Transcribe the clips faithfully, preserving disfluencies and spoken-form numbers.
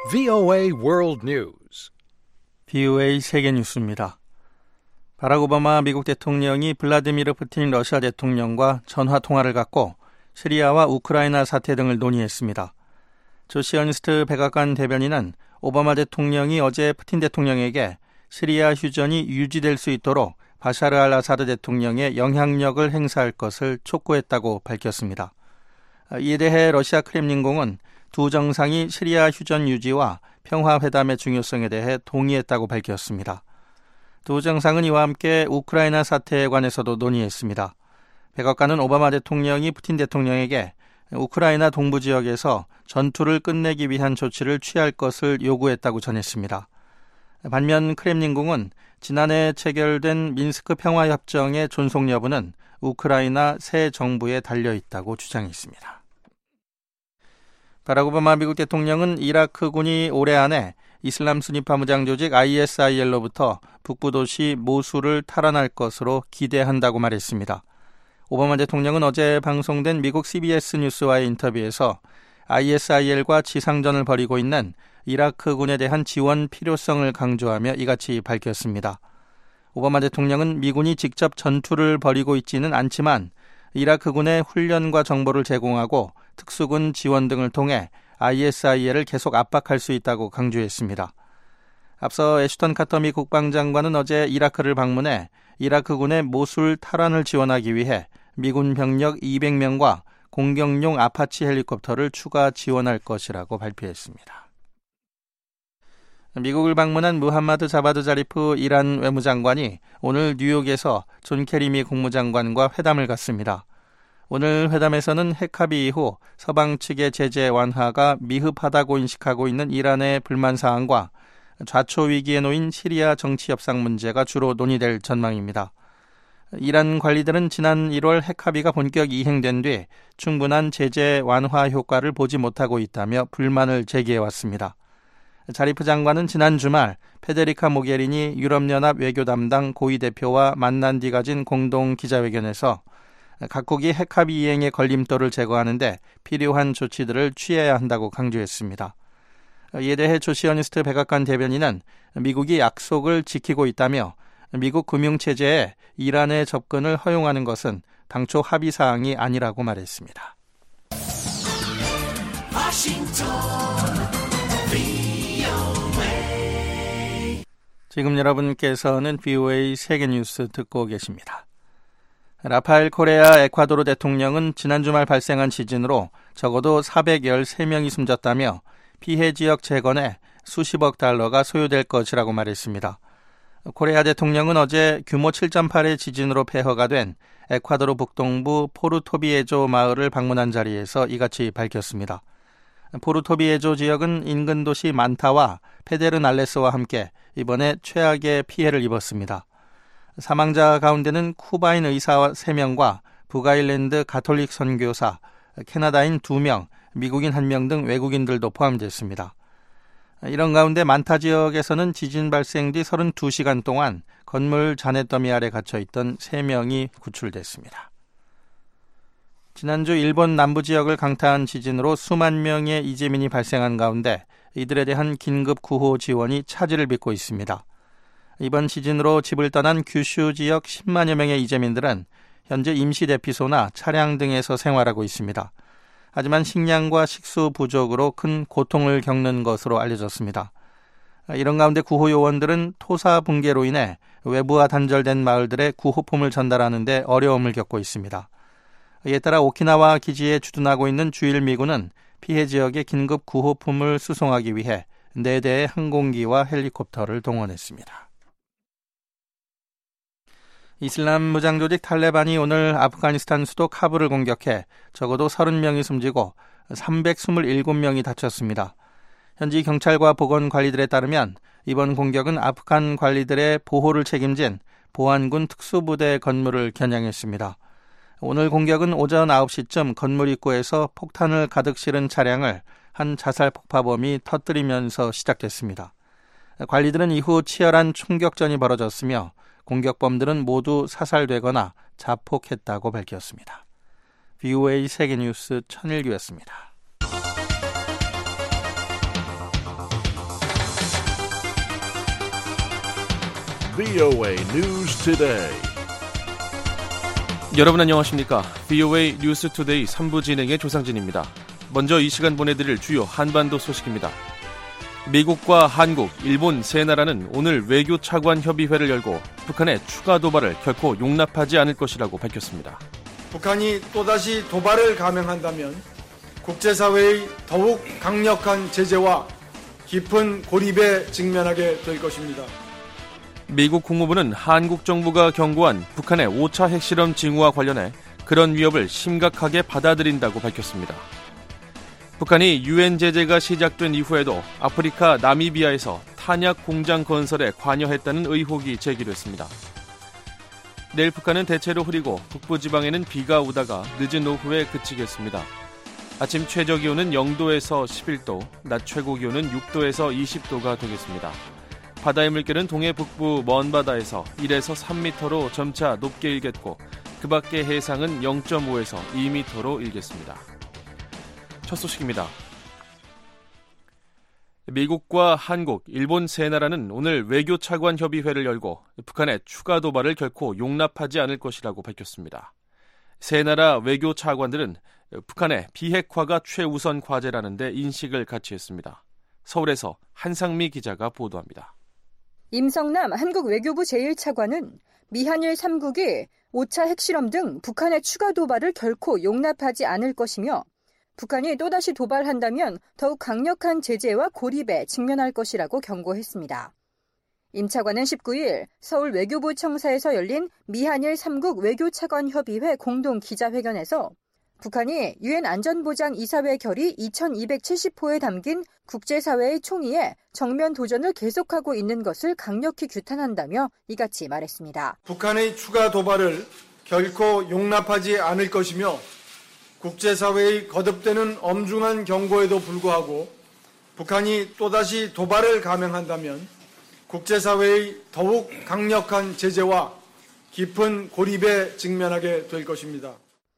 브이오에이 World News. 브이오에이 세계 뉴스입니다. 바락 오바마 미국 대통령이 블라디미르 푸틴 러시아 대통령과 전화 통화를 갖고 시리아와 우크라이나 사태 등을 논의했습니다. 조시어니스트 백악관 대변인은 오바마 대통령이 어제 푸틴 대통령에게 시리아 휴전이 유지될 수 있도록 바샤르 알 아사드 대통령의 영향력을 행사할 것을 촉구했다고 밝혔습니다. 이에 대해 러시아 크렘린궁은 두 정상이 시리아 휴전 유지와 평화회담의 중요성에 대해 동의했다고 밝혔습니다. 두 정상은 이와 함께 우크라이나 사태에 관해서도 논의했습니다. 백악관은 오바마 대통령이 푸틴 대통령에게 우크라이나 동부 지역에서 전투를 끝내기 위한 조치를 취할 것을 요구했다고 전했습니다. 반면 크렘린궁은 지난해 체결된 민스크 평화협정의 존속 여부는 우크라이나 새 정부에 달려있다고 주장했습니다. 바락 오바마 미국 대통령은 이라크군이 올해 안에 이슬람 순위파 무장 조직 아이에스아이엘로부터 북부 도시 모술을 탈환할 것으로 기대한다고 말했습니다. 오바마 대통령은 어제 방송된 미국 씨비에스 뉴스와의 인터뷰에서 아이에스아이엘과 지상전을 벌이고 있는 이라크군에 대한 지원 필요성을 강조하며 이같이 밝혔습니다. 오바마 대통령은 미군이 직접 전투를 벌이고 있지는 않지만 이라크군의 훈련과 정보를 제공하고 특수군 지원 등을 통해 아이에스아이엘을 계속 압박할 수 있다고 강조했습니다. 앞서 애슈턴 카터 미 국방장관은 어제 이라크를 방문해 이라크군의 모술 탈환을 지원하기 위해 미군 병력 이백 명과 공격용 아파치 헬리콥터를 추가 지원할 것이라고 발표했습니다. 미국을 방문한 무함마드 자바드 자리프 이란 외무장관이 오늘 뉴욕에서 존 케리 미 국무장관과 회담을 갖습니다. 오늘 회담에서는 핵 합의 이후 서방 측의 제재 완화가 미흡하다고 인식하고 있는 이란의 불만 사항과 좌초 위기에 놓인 시리아 정치 협상 문제가 주로 논의될 전망입니다. 이란 관리들은 지난 일월 핵 합의가 본격 이행된 뒤 충분한 제재 완화 효과를 보지 못하고 있다며 불만을 제기해왔습니다. 자리프 장관은 지난 주말 페데리카 모게리니 유럽연합 외교 담당 고위 대표와 만난 뒤 가진 공동 기자회견에서 각국이 핵 합의 이행의 걸림돌을 제거하는 데 필요한 조치들을 취해야 한다고 강조했습니다. 이에 대해 조시어니스트 백악관 대변인은 미국이 약속을 지키고 있다며 미국 금융체제에 이란의 접근을 허용하는 것은 당초 합의 사항이 아니라고 말했습니다. 지금 여러분께서는 브이오에이 세계뉴스 듣고 계십니다. 라파엘 코레아 에콰도르 대통령은 지난 주말 발생한 지진으로 적어도 사백십삼 명이 숨졌다며 피해 지역 재건에 수십억 달러가 소요될 것이라고 말했습니다. 코레아 대통령은 어제 규모 칠 점 팔의 지진으로 폐허가 된 에콰도르 북동부 포르토비에조 마을을 방문한 자리에서 이같이 밝혔습니다. 포르토비에조 지역은 인근 도시 만타와 페데르날레스와 함께 이번에 최악의 피해를 입었습니다. 사망자 가운데는 쿠바인 의사 세 명과 북아일랜드 가톨릭 선교사, 캐나다인 두 명, 미국인 한 명 등 외국인들도 포함됐습니다. 이런 가운데 만타 지역에서는 지진 발생 뒤 서른두 시간 동안 건물 잔해더미 아래 갇혀있던 세 명이 구출됐습니다. 지난주 일본 남부 지역을 강타한 지진으로 수만 명의 이재민이 발생한 가운데 이들에 대한 긴급 구호 지원이 차질을 빚고 있습니다. 이번 지진으로 집을 떠난 규슈 지역 십만여 명의 이재민들은 현재 임시 대피소나 차량 등에서 생활하고 있습니다. 하지만 식량과 식수 부족으로 큰 고통을 겪는 것으로 알려졌습니다. 이런 가운데 구호 요원들은 토사 붕괴로 인해 외부와 단절된 마을들의 구호품을 전달하는 데 어려움을 겪고 있습니다. 이에 따라 오키나와 기지에 주둔하고 있는 주일 미군은 피해 지역에 긴급 구호품을 수송하기 위해 네 대의 항공기와 헬리콥터를 동원했습니다. 이슬람 무장 조직 탈레반이 오늘 아프가니스탄 수도 카불을 공격해 적어도 서른 명이 숨지고 삼백이십칠 명이 다쳤습니다. 현지 경찰과 보건관리들에 따르면 이번 공격은 아프간 관리들의 보호를 책임진 보안군 특수부대 건물을 겨냥했습니다. 오늘 공격은 오전 아홉 시쯤 건물 입구에서 폭탄을 가득 실은 차량을 한 자살 폭파범이 터뜨리면서 시작됐습니다. 관리들은 이후 치열한 총격전이 벌어졌으며 공격범들은 모두 사살되거나 자폭했다고 밝혔습니다. 브이오에이 세계뉴스 천일규였습니다. 브이오에이 News Today. 여러분 안녕하십니까? 브이오에이 뉴스 투데이 삼 부 진행의 조상진입니다. 먼저 이 시간 보내드릴 주요 한반도 소식입니다. 미국과 한국, 일본 세 나라는 오늘 외교 차관 협의회를 열고 북한의 추가 도발을 결코 용납하지 않을 것이라고 밝혔습니다. 북한이 또다시 도발을 감행한다면 국제사회의 더욱 강력한 제재와 깊은 고립에 직면하게 될 것입니다. 미국 국무부는 한국 정부가 경고한 북한의 오 차 핵실험 징후와 관련해 그런 위협을 심각하게 받아들인다고 밝혔습니다. 북한이 유엔 제재가 시작된 이후에도 아프리카 나미비아에서 탄약 공장 건설에 관여했다는 의혹이 제기됐습니다. 내일 북한은 대체로 흐리고 북부지방에는 비가 오다가 늦은 오후에 그치겠습니다. 아침 최저기온은 영도에서 십일 도, 낮 최고기온은 육 도에서 이십 도가 되겠습니다. 바다의 물결은 동해 북부 먼 바다에서 일에서 삼 미터로 점차 높게 일겠고 그 밖의 해상은 영 점 오에서 이 미터로 일겠습니다. 첫 소식입니다. 미국과 한국, 일본 세 나라는 오늘 외교 차관 협의회를 열고 북한의 추가 도발을 결코 용납하지 않을 것이라고 밝혔습니다. 세 나라 외교 차관들은 북한의 비핵화가 최우선 과제라는 데 인식을 같이 했습니다. 서울에서 한상미 기자가 보도합니다. 임성남 한국 외교부 제일 차관은 미한일 삼 국이 오 차 핵실험 등 북한의 추가 도발을 결코 용납하지 않을 것이며 북한이 또다시 도발한다면 더욱 강력한 제재와 고립에 직면할 것이라고 경고했습니다. 임 차관은 십구 일 서울 외교부 청사에서 열린 미한일 삼 국 외교차관협의회 공동 기자회견에서 북한이 유엔 안전보장이사회 결의 이천이백칠십 호에 담긴 국제사회의 총의에 정면 도전을 계속하고 있는 것을 강력히 규탄한다며 이같이 말했습니다. 북한의 추가 도발을 결코 용납하지 않을 것이며 국제사회의 거듭되는 엄중한 경고에도 불구하고 북한이 또다시 도발을 감행한다면 국제사회의 더욱 강력한 제재와 깊은 고립에 직면하게 될 것입니다.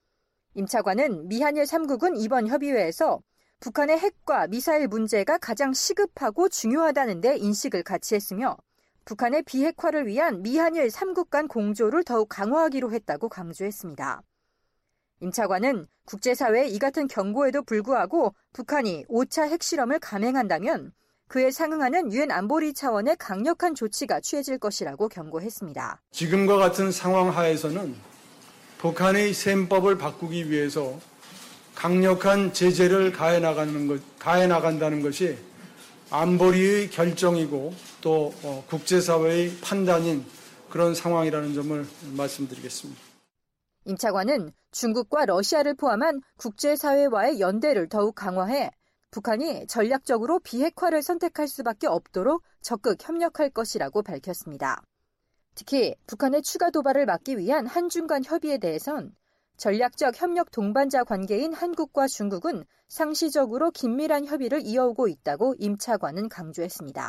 임 차관은 미한일 삼 국은 이번 협의회에서 북한의 핵과 미사일 문제가 가장 시급하고 중요하다는 데 인식을 같이 했으며 북한의 비핵화를 위한 미한일 삼 국 간 공조를 더욱 강화하기로 했다고 강조했습니다. 임 차관은 국제사회의 이 같은 경고에도 불구하고 북한이 오 차 핵실험을 감행한다면 그에 상응하는 유엔 안보리 차원의 강력한 조치가 취해질 것이라고 경고했습니다. 지금과 같은 상황 하에서는 북한의 셈법을 바꾸기 위해서 강력한 제재를 가해 나가는 것, 가해 나간다는 것이 안보리의 결정이고 또 국제사회의 판단인 그런 상황이라는 점을 말씀드리겠습니다. 임 차관은 중국과 러시아를 포함한 국제사회와의 연대를 더욱 강화해 북한이 전략적으로 비핵화를 선택할 수밖에 없도록 적극 협력할 것이라고 밝혔습니다. 특히 북한의 추가 도발을 막기 위한 한중 간 협의에 대해선 전략적 협력 동반자 관계인 한국과 중국은 상시적으로 긴밀한 협의를 이어오고 있다고 임 차관은 강조했습니다.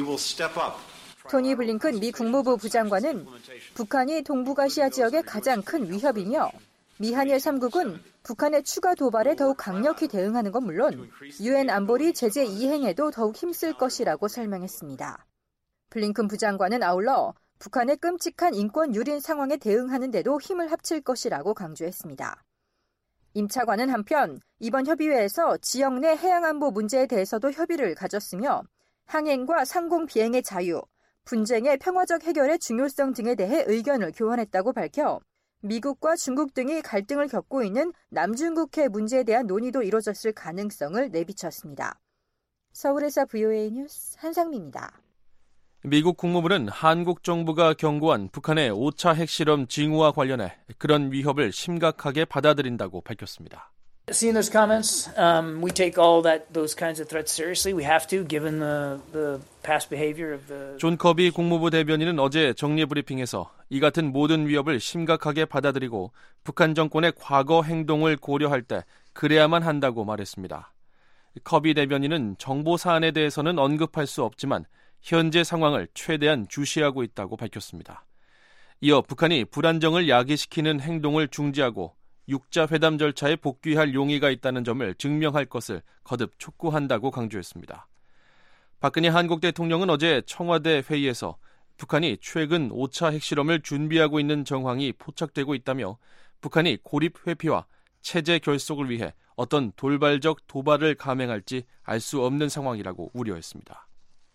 토니 블링컨 미 국무부 부장관은 북한이 동북아시아 지역의 가장 큰 위협이며 미한일 삼 국은 북한의 추가 도발에 더욱 강력히 대응하는 건 물론 유엔 안보리 제재 이행에도 더욱 힘쓸 것이라고 설명했습니다. 블링컨 부장관은 아울러 북한의 끔찍한 인권 유린 상황에 대응하는 데도 힘을 합칠 것이라고 강조했습니다. 임 차관은 한편 이번 협의회에서 지역 내 해양안보 문제에 대해서도 협의를 가졌으며 항행과 상공 비행의 자유, 분쟁의 평화적 해결의 중요성 등에 대해 의견을 교환했다고 밝혀 미국과 중국 등이 갈등을 겪고 있는 남중국해 문제에 대한 논의도 이뤄졌을 가능성을 내비쳤습니다. 서울에서 브이오에이 뉴스 한상미입니다. 미국 국무부는 한국 정부가 경고한 북한의 오 차 핵실험 징후와 관련해 그런 위협을 심각하게 받아들인다고 밝혔습니다. Seeing those comments, um, we take all that those kinds of threats seriously. We have to, given the the past behavior of the. 존 커비 국무부 대변인은 어제 정례 브리핑에서 이 같은 모든 위협을 심각하게 받아들이고 북한 정권의 과거 행동을 고려할 때 그래야만 한다고 말했습니다. 커비 대변인은 정보 사안에 대해서는 언급할 수 없지만 현재 상황을 최대한 주시하고 있다고 밝혔습니다. 이어 북한이 불안정을 야기시키는 행동을 중지하고 육자 회담 절차에 복귀할 용의가 있다는 점을 증명할 것을 거듭 촉구한다고 강조했습니다. 박근혜 한국 대통령은 어제 청와대 회의에서 북한이 최근 오 차 핵실험을 준비하고 있는 정황이 포착되고 있다며 북한이 고립 회피와 체제 결속을 위해 어떤 돌발적 도발을 감행할지 알 수 없는 상황이라고 우려했습니다.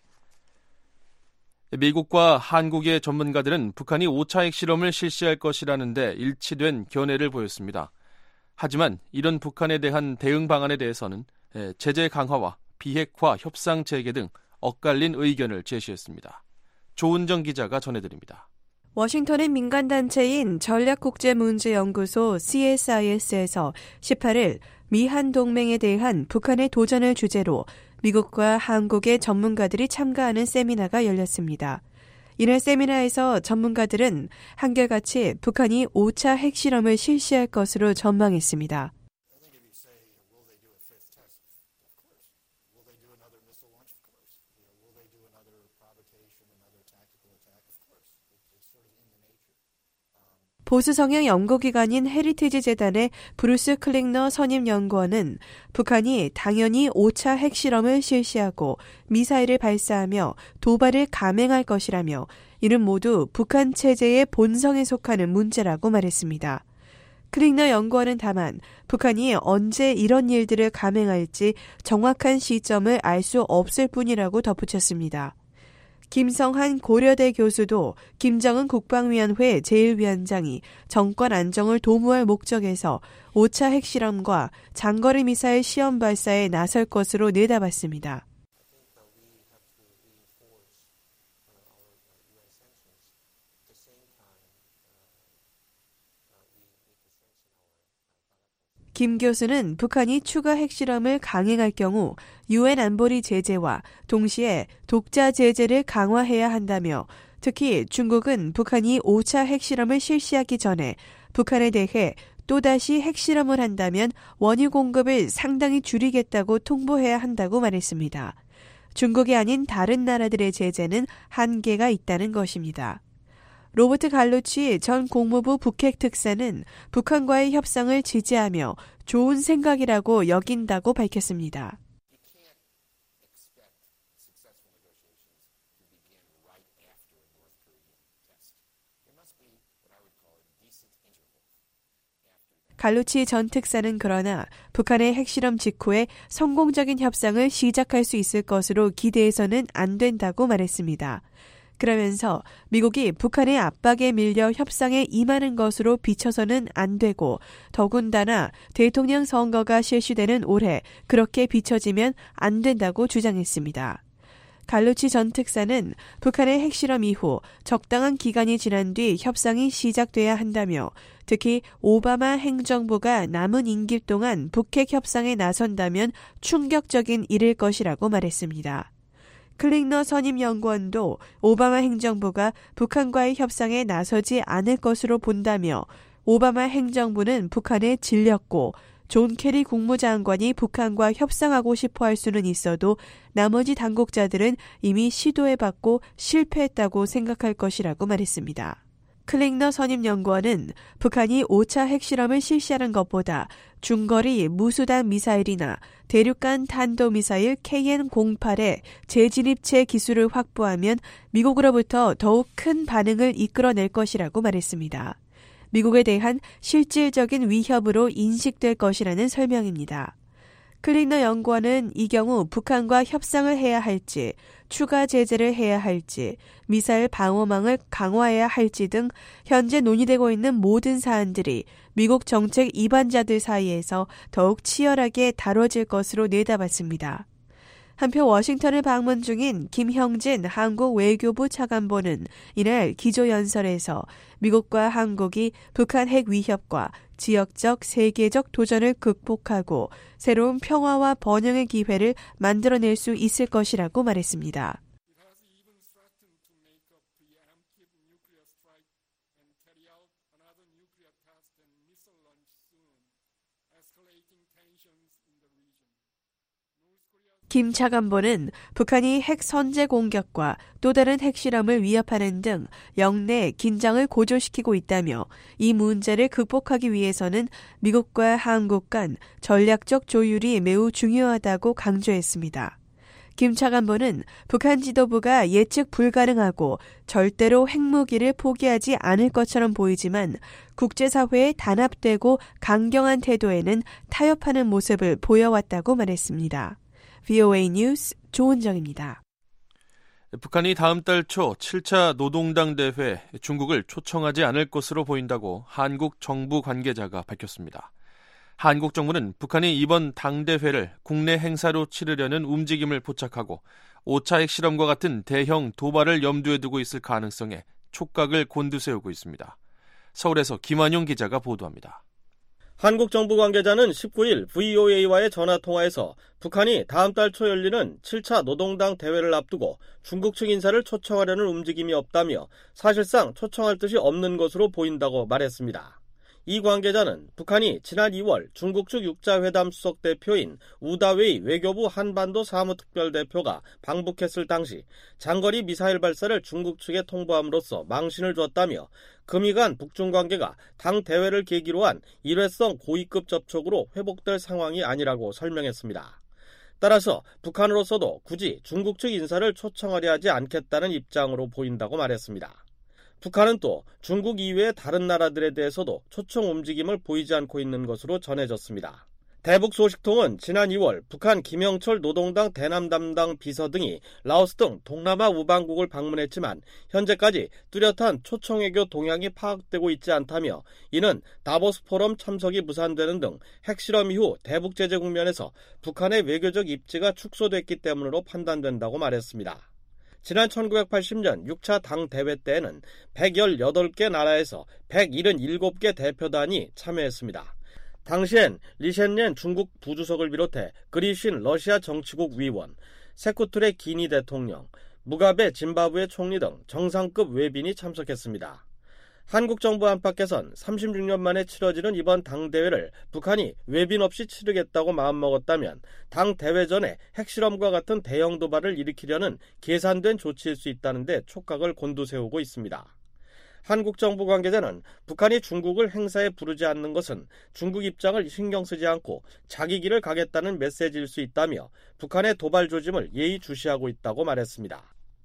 미국과 한국의 전문가들은 북한이 오 차 핵실험을 실시할 것이라는 데 일치된 견해를 보였습니다. 하지만 이런 북한에 대한 대응 방안에 대해서는 제재 강화와 비핵화 협상 재개 등 엇갈린 의견을 제시했습니다. 조은정 기자가 전해드립니다. 워싱턴의 민간단체인 전략국제문제연구소 씨에스아이에스에서 십팔 일 미한 동맹에 대한 북한의 도전을 주제로 미국과 한국의 전문가들이 참가하는 세미나가 열렸습니다. 이날 세미나에서 전문가들은 한결같이 북한이 오 차 핵실험을 실시할 것으로 전망했습니다. 보수 성향 연구기관인 헤리티지 재단의 브루스 클링너 선임연구원은 북한이 당연히 오 차 핵실험을 실시하고 미사일을 발사하며 도발을 감행할 것이라며 이는 모두 북한 체제의 본성에 속하는 문제라고 말했습니다. 클링너 연구원은 다만 북한이 언제 이런 일들을 감행할지 정확한 시점을 알 수 없을 뿐이라고 덧붙였습니다. 김성한 고려대 교수도 김정은 국방위원회 제일 위원장이 정권 안정을 도모할 목적에서 오 차 핵실험과 장거리 미사일 시험 발사에 나설 것으로 내다봤습니다. 김 교수는 북한이 추가 핵실험을 강행할 경우 유엔 안보리 제재와 동시에 독자 제재를 강화해야 한다며 특히 중국은 북한이 오 차 핵실험을 실시하기 전에 북한에 대해 또다시 핵실험을 한다면 원유 공급을 상당히 줄이겠다고 통보해야 한다고 말했습니다. 중국이 아닌 다른 나라들의 제재는 한계가 있다는 것입니다. 로버트 갈루치 전 국무부 북핵 특사는 북한과의 협상을 지지하며 좋은 생각이라고 여긴다고 밝혔습니다. 갈루치 전 특사는 그러나 북한의 핵실험 직후에 성공적인 협상을 시작할 수 있을 것으로 기대해서는 안 된다고 말했습니다. 그러면서 미국이 북한의 압박에 밀려 협상에 임하는 것으로 비춰서는 안 되고 더군다나 대통령 선거가 실시되는 올해 그렇게 비춰지면 안 된다고 주장했습니다. 갈루치 전 특사는 북한의 핵실험 이후 적당한 기간이 지난 뒤 협상이 시작돼야 한다며 특히 오바마 행정부가 남은 임기 동안 북핵 협상에 나선다면 충격적인 일일 것이라고 말했습니다. 클링너 선임연구원도 오바마 행정부가 북한과의 협상에 나서지 않을 것으로 본다며 오바마 행정부는 북한에 질렸고 존 케리 국무장관이 북한과 협상하고 싶어 할 수는 있어도 나머지 당국자들은 이미 시도해봤고 실패했다고 생각할 것이라고 말했습니다. 클링너 선임연구원은 북한이 오 차 핵실험을 실시하는 것보다 중거리 무수단 미사일이나 대륙간 탄도미사일 케이엔 공팔의 재진입체 기술을 확보하면 미국으로부터 더욱 큰 반응을 이끌어낼 것이라고 말했습니다. 미국에 대한 실질적인 위협으로 인식될 것이라는 설명입니다. 클링너 연구원은 이 경우 북한과 협상을 해야 할지, 추가 제재를 해야 할지, 미사일 방어망을 강화해야 할지 등 현재 논의되고 있는 모든 사안들이 미국 정책 이반자들 사이에서 더욱 치열하게 다뤄질 것으로 내다봤습니다. 한편 워싱턴을 방문 중인 김형진 한국 외교부 차관보는 이날 기조연설에서 미국과 한국이 북한 핵 위협과 지역적, 세계적 도전을 극복하고 새로운 평화와 번영의 기회를 만들어낼 수 있을 것이라고 말했습니다. 김 차관보는 북한이 핵 선제 공격과 또 다른 핵실험을 위협하는 등 영내 긴장을 고조시키고 있다며 이 문제를 극복하기 위해서는 미국과 한국 간 전략적 조율이 매우 중요하다고 강조했습니다. 김 차관보는 북한 지도부가 예측 불가능하고 절대로 핵무기를 포기하지 않을 것처럼 보이지만 국제사회에 단합되고 강경한 태도에는 타협하는 모습을 보여왔다고 말했습니다. 브이오에이 뉴스 조은정입니다. 북한이 다음 달 초 칠 차 노동당 대회 중국을 초청하지 않을 것으로 보인다고 한국 정부 관계자가 밝혔습니다. 한국 정부는 북한이 이번 당대회를 국내 행사로 치르려는 움직임을 포착하고 오 차 핵실험과 같은 대형 도발을 염두에 두고 있을 가능성에 촉각을 곤두세우고 있습니다. 서울에서 김한용 기자가 보도합니다. 한국 정부 관계자는 십구 일 브이오에이와의 전화통화에서 북한이 다음 달 초 열리는 칠 차 노동당 대회를 앞두고 중국 측 인사를 초청하려는 움직임이 없다며 사실상 초청할 뜻이 없는 것으로 보인다고 말했습니다. 이 관계자는 북한이 지난 이월 중국 측 육자회담 수석 대표인 우다웨이 외교부 한반도 사무특별대표가 방북했을 당시 장거리 미사일 발사를 중국 측에 통보함으로써 망신을 줬다며 금이간 북중 관계가 당 대회를 계기로 한 일회성 고위급 접촉으로 회복될 상황이 아니라고 설명했습니다. 따라서 북한으로서도 굳이 중국 측 인사를 초청하려 하지 않겠다는 입장으로 보인다고 말했습니다. 북한은 또 중국 이외의 다른 나라들에 대해서도 초청 움직임을 보이지 않고 있는 것으로 전해졌습니다. 대북 소식통은 지난 이월 북한 김영철 노동당 대남 담당 비서 등이 라오스 등 동남아 우방국을 방문했지만 현재까지 뚜렷한 초청 외교 동향이 파악되고 있지 않다며 이는 다보스 포럼 참석이 무산되는 등 핵실험 이후 대북 제재 국면에서 북한의 외교적 입지가 축소됐기 때문으로 판단된다고 말했습니다. 지난 천구백팔십 년 육 차 당 대회 때에는 백십팔 개 나라에서 백칠십칠 개 대표단이 참여했습니다. 당시엔 리셴넨 중국 부주석을 비롯해 그리신 러시아 정치국 위원, 세쿠툴의 기니 대통령, 무가베 짐바브웨 총리 등 정상급 외빈이 참석했습니다. 한국 정부 안팎에선 삼십육 년 만에 치러지는 이번 당대회를 북한이 외빈 없이 치르겠다고 마음먹었다면 당대회 전에 핵실험과 같은 대형 도발을 일으키려는 계산된 조치일 수 있다는 데 촉각을 곤두세우고 있습니다. 한국 정부 관계자는 북한이 중국을 행사에 부르지 않는 것은 중국 입장을 신경 쓰지 않고 자기 길을 가겠다는 메시지일 수 있다며 북한의 도발 조짐을 예의주시하고 있다고 말했습니다.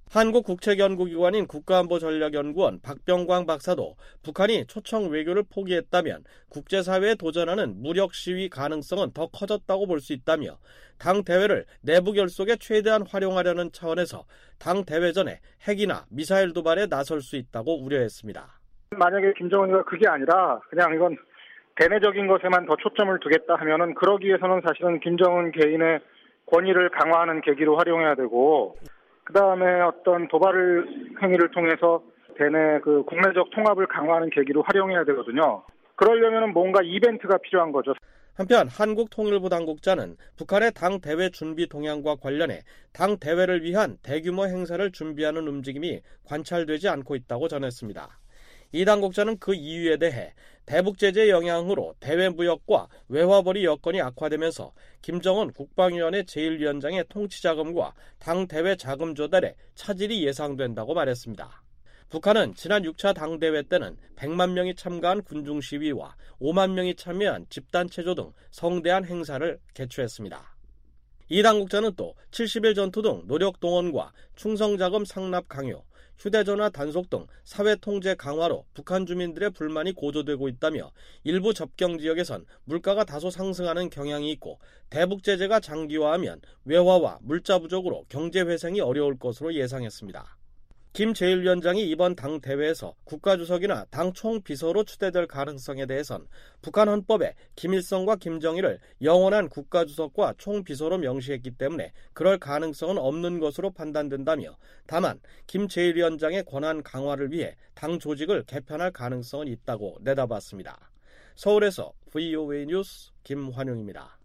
한국국책연구기관인 국가안보전략연구원 박병광 박사도 북한이 초청 외교를 포기했다면 국제사회에 도전하는 무력 시위 가능성은 더 커졌다고 볼 수 있다며 당 대회를 내부 결속에 최대한 활용하려는 차원에서 당 대회 전에 핵이나 미사일 도발에 나설 수 있다고 우려했습니다. 만약에 김정은이가 그게 아니라 그냥 이건 대내적인 것에만 더 초점을 두겠다 하면은 그러기 위해서는 사실은 김정은 개인의 권위를 강화하는 계기로 활용해야 되고 그 다음에 어떤 도발 행위를 통해서 대내 그 국내적 통합을 강화하는 계기로 활용해야 되거든요. 그러려면 뭔가 이벤트가 필요한 거죠. 한편 한국통일부 당국자는 북한의 당 대회 준비 동향과 관련해 당 대회를 위한 대규모 행사를 준비하는 움직임이 관찰되지 않고 있다고 전했습니다. 이 당국자는 그 이유에 대해 대북 제재 영향으로 대외 무역과 외화벌이 여건이 악화되면서 김정은 국방위원회 제일 위원장의 통치 자금과 당 대회 자금 조달에 차질이 예상된다고 말했습니다. 북한은 지난 육 차 당대회 때는 백만 명이 참가한 군중 시위와 오만 명이 참여한 집단 체조 등 성대한 행사를 개최했습니다. 이 당국자는 또 칠십 일 전투 등 노력 동원과 충성자금 상납 강요, 휴대전화 단속 등 사회 통제 강화로 북한 주민들의 불만이 고조되고 있다며 일부 접경 지역에선 물가가 다소 상승하는 경향이 있고 대북 제재가 장기화하면 외화와 물자 부족으로 경제 회생이 어려울 것으로 예상했습니다. 김 제일 위원장이 이번 당 대회에서 국가주석이나 당 총비서로 추대될 가능성에 대해선 북한 헌법에 김일성과 김정일을 영원한 국가주석과 총비서로 명시했기 때문에 그럴 가능성은 없는 것으로 판단된다며 다만 김 제일 위원장의 권한 강화를 위해 당 조직을 개편할 가능성은 있다고 내다봤습니다. 서울에서 브이오에이 뉴스 김환용입니다.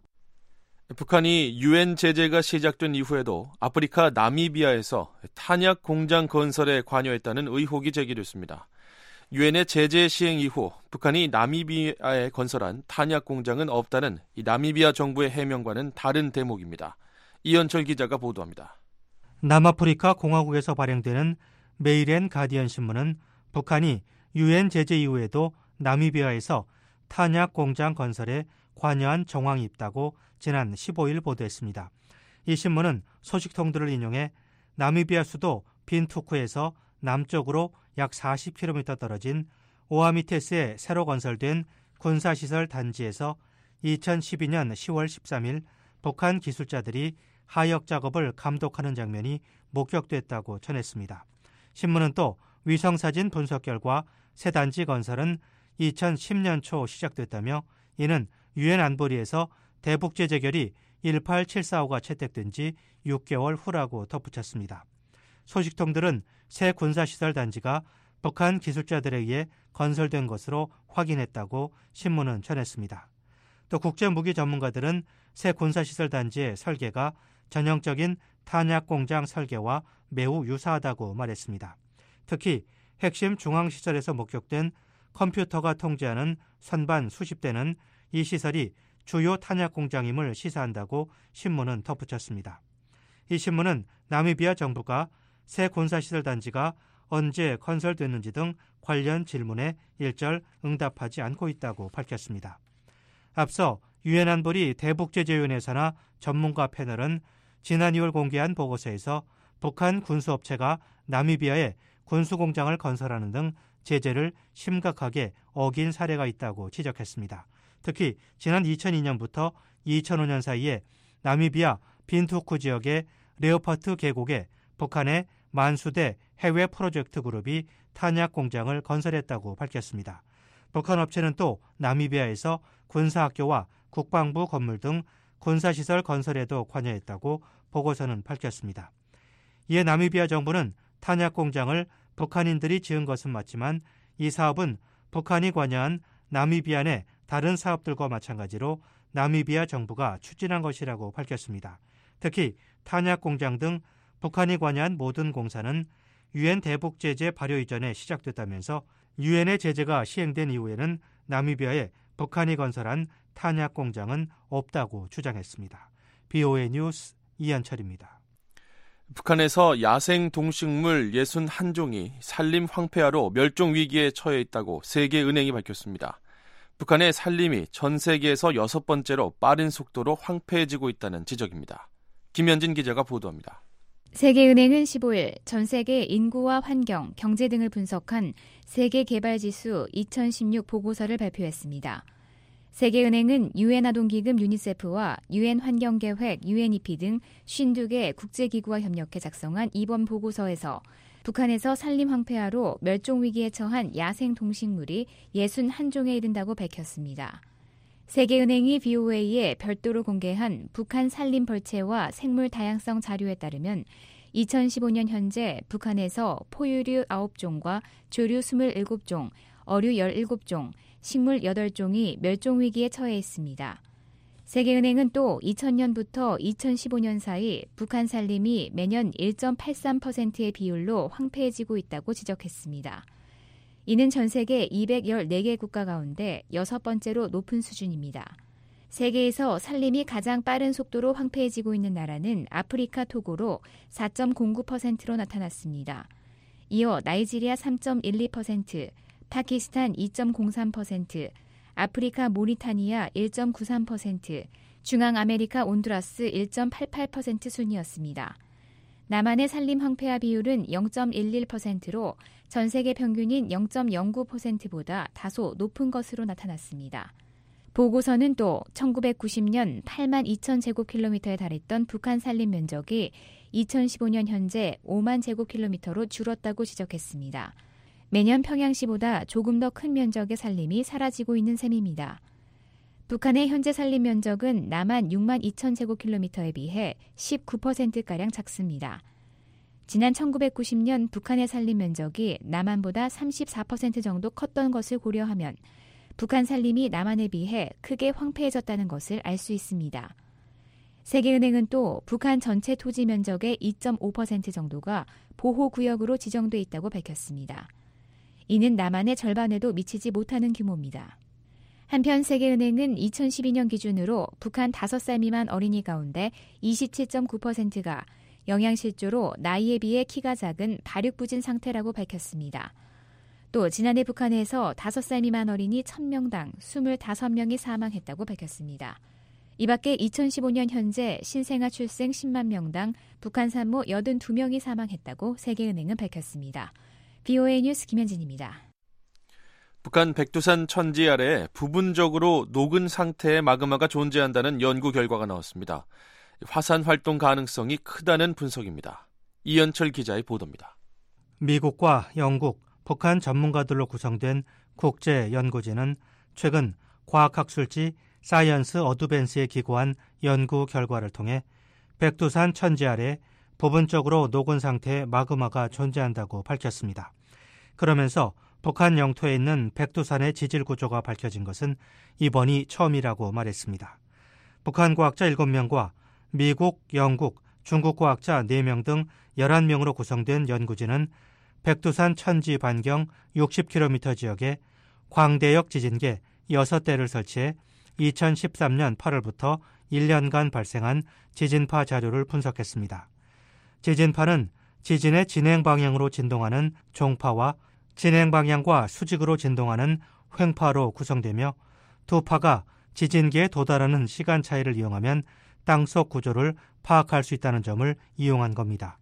북한이 유엔 제재가 시작된 이후에도 아프리카 나미비아에서 탄약 공장 건설에 관여했다는 의혹이 제기됐습니다. 유엔의 제재 시행 이후 북한이 나미비아에 건설한 탄약 공장은 없다는 이 나미비아 정부의 해명과는 다른 대목입니다. 이현철 기자가 보도합니다. 남아프리카 공화국에서 발행되는 메일 앤 가디언 신문은 북한이 유엔 제재 이후에도 나미비아에서 탄약 공장 건설에 관여한 정황이 있다고 지난 십오 일 보도했습니다. 이 신문은 소식통들을 인용해 나미비아 수도 빈투쿠에서 남쪽으로 약 사십 킬로미터 떨어진 오아미테스에 새로 건설된 군사시설 단지에서 이천십이 년 시월 십삼일 북한 기술자들이 하역 작업을 감독하는 장면이 목격됐다고 전했습니다. 신문은 또 위성사진 분석 결과 새 단지 건설은 이천십 년 초 시작됐다며 이는 유엔 안보리에서 대북 제재결의 일팔칠사오가 채택된 지 육 개월 후라고 덧붙였습니다. 소식통들은 새 군사시설 단지가 북한 기술자들에 의해 건설된 것으로 확인했다고 신문은 전했습니다. 또 국제무기 전문가들은 새 군사시설 단지의 설계가 전형적인 탄약공장 설계와 매우 유사하다고 말했습니다. 특히 핵심 중앙시설에서 목격된 컴퓨터가 통제하는 선반 수십 대는 이 시설이 주요 탄약공장임을 시사한다고 신문은 덧붙였습니다. 이 신문은 나미비아 정부가 새 군사시설 단지가 언제 건설됐는지 등 관련 질문에 일절 응답하지 않고 있다고 밝혔습니다. 앞서 유엔 안보리 대북제재위원회 산하 전문가 패널은 지난 이월 공개한 보고서에서 북한 군수업체가 나미비아에 군수공장을 건설하는 등 제재를 심각하게 어긴 사례가 있다고 지적했습니다. 특히 지난 이천이 년부터 이천오 년 사이에 나미비아 빈투쿠 지역의 레오파트 계곡에 북한의 만수대 해외 프로젝트 그룹이 탄약 공장을 건설했다고 밝혔습니다. 북한 업체는 또 나미비아에서 군사학교와 국방부 건물 등 군사시설 건설에도 관여했다고 보고서는 밝혔습니다. 이에 나미비아 정부는 탄약 공장을 북한인들이 지은 것은 맞지만 이 사업은 북한이 관여한 나미비아 내 다른 사업들과 마찬가지로 나미비아 정부가 추진한 것이라고 밝혔습니다. 특히 탄약 공장 등 북한이 관여한 모든 공사는 유엔 대북제재 발효 이전에 시작됐다면서 유엔의 제재가 시행된 이후에는 나미비아에 북한이 건설한 탄약 공장은 없다고 주장했습니다. 비오에이 뉴스 이한철입니다. 북한에서 야생 동식물 육십일 종이 산림 황폐화로 멸종 위기에 처해 있다고 세계은행이 밝혔습니다. 북한의 산림이 전 세계에서 여섯 번째로 빠른 속도로 황폐해지고 있다는 지적입니다. 김현진 기자가 보도합니다. 세계은행은 십오일 전 세계 인구와 환경, 경제 등을 분석한 세계개발지수 이천십육 보고서를 발표했습니다. 세계은행은 유엔 아동기금 유니세프와 유엔 환경계획 유엔이피 등 오십이 개 국제기구와 협력해 작성한 이번 보고서에서 북한에서 산림 황폐화로 멸종위기에 처한 야생 동식물이 육십일 종에 이른다고 밝혔습니다. 세계은행이 비오에이에 별도로 공개한 북한 산림 벌채와 생물 다양성 자료에 따르면 이천십오 년 현재 북한에서 포유류 아홉 종과 조류 이십칠 종, 어류 십칠 종, 식물 여덟 종이 멸종위기에 처해 있습니다. 세계은행은 또 이천 년부터 이천십오 년 사이 북한 산림이 매년 일 점 팔삼 퍼센트의 비율로 황폐해지고 있다고 지적했습니다. 이는 전 세계 이백십사 개 국가 가운데 여섯 번째로 높은 수준입니다. 세계에서 산림이 가장 빠른 속도로 황폐해지고 있는 나라는 아프리카 토고로 사 점 공구 퍼센트로 나타났습니다. 이어 나이지리아 삼 점 일이 퍼센트, 파키스탄 이 점 공삼 퍼센트, 아프리카 모리타니아 일 점 구삼 퍼센트, 중앙아메리카 온두라스 일 점 팔팔 퍼센트 순이었습니다. 남한의 산림 황폐화 비율은 영 점 일일 퍼센트로 전 세계 평균인 영 점 영구 퍼센트보다 다소 높은 것으로 나타났습니다. 보고서는 또 천구백구십 년 팔만 이천 제곱킬로미터에 달했던 북한 산림 면적이 이천십오 년 현재 오만 제곱킬로미터로 줄었다고 지적했습니다. 매년 평양시보다 조금 더 큰 면적의 산림이 사라지고 있는 셈입니다. 북한의 현재 산림 면적은 남한 육만 이천 제곱킬로미터에 비해 십구 퍼센트가량 작습니다. 지난 천구백구십 년 북한의 산림 면적이 남한보다 삼십사 퍼센트 정도 컸던 것을 고려하면 북한 산림이 남한에 비해 크게 황폐해졌다는 것을 알 수 있습니다. 세계은행은 또 북한 전체 토지 면적의 이 점 오 퍼센트 정도가 보호구역으로 지정돼 있다고 밝혔습니다. 이는 남한의 절반에도 미치지 못하는 규모입니다. 한편 세계은행은 이천십이 년 기준으로 북한 다섯 살 미만 어린이 가운데 이십칠 점 구 퍼센트가 영양실조로 나이에 비해 키가 작은 발육부진 상태라고 밝혔습니다. 또 지난해 북한에서 다섯 살 미만 어린이 천 명당 이십오 명이 사망했다고 밝혔습니다. 이 밖에 이천십오 년 현재 신생아 출생 십만 명당 북한 산모 여든두 명이 사망했다고 세계은행은 밝혔습니다. 브이오에이 뉴스 김현진입니다. 북한 백두산 천지 아래에 부분적으로 녹은 상태의 마그마가 존재한다는 연구 결과가 나왔습니다. 화산 활동 가능성이 크다는 분석입니다. 이현철 기자의 보도입니다. 미국과 영국, 북한 전문가들로 구성된 국제연구진은 최근 과학학술지 사이언스 어드밴스에 기고한 연구 결과를 통해 백두산 천지 아래 부분적으로 녹은 상태의 마그마가 존재한다고 밝혔습니다. 그러면서 북한 영토에 있는 백두산의 지질 구조가 밝혀진 것은 이번이 처음이라고 말했습니다. 북한 과학자 일곱 명과 미국, 영국, 중국 과학자 네 명 등 열한 명으로 구성된 연구진은 백두산 천지 반경 육십 킬로미터 지역에 광대역 지진계 여섯 대를 설치해 이천십삼 년 팔월부터 일 년간 발생한 지진파 자료를 분석했습니다. 지진파는 지진의 진행 방향으로 진동하는 종파와 진행 방향과 수직으로 진동하는 횡파로 구성되며 두 파가 지진계에 도달하는 시간 차이를 이용하면 땅속 구조를 파악할 수 있다는 점을 이용한 겁니다.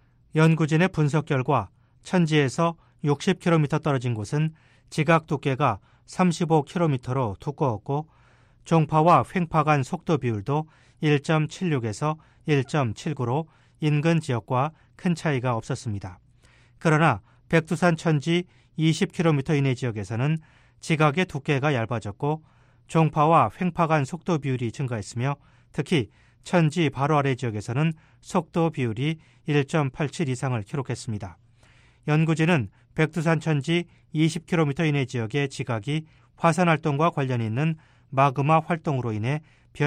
연구진의 분석 결과 천지에서 육십 킬로미터 떨어진 곳은 지각 두께가 삼십오 킬로미터로 두꺼웠고 종파와 횡파 간 속도 비율도 일 점 칠육에서 일 점 칠구로 인근 지역과 큰 차이가 없었습니다. 그러나 백두산 천지 이십 킬로미터 이내 지역에서는 지각의 두께가 얇아졌고 종파와 횡파 간 속도 비율이 증가했으며 특히 천지 바로 아래 지역에서는 속도 비율이 일 점 팔칠 이상을 기록했습니다. 연구진은 백두산 천지 이십 킬로미터 이내 지역의 지각이 화산 활동과 관련이 있는 마그마 활동으로 인해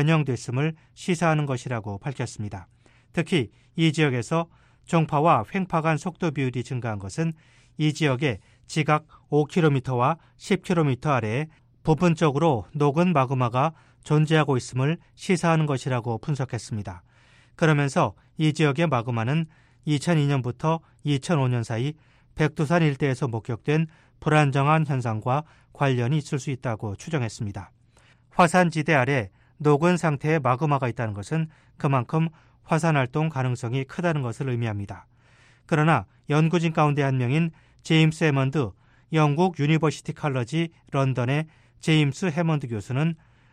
변형됐음을 시사하는 것이라고 밝혔습니다. 특히 이 지역에서 종파와 횡파 간 속도 비율이 증가한 것은 이 지역의 지각 오 킬로미터와 십 킬로미터 아래에 부분적으로 녹은 마그마가 존재하고 있음을 시사하는 것이라고 분석했습니다. 그러면서 이 지역의 마그마는 이천이 년부터 이천오 년 사이 백두산 일대에서 목격된 불안정한 현상과 관련이 있을 수 있다고 추정했습니다. 화산지대 아래 녹은 상태의 마그마가 있다는 것은 그만큼 화산활동 가능성이 크다는 것을 의미합니다. 그러나 연구진 가운데 한 명인 제임스 해먼드 영국 유니버시티 칼러지 런던의 제임스 해먼드 교수는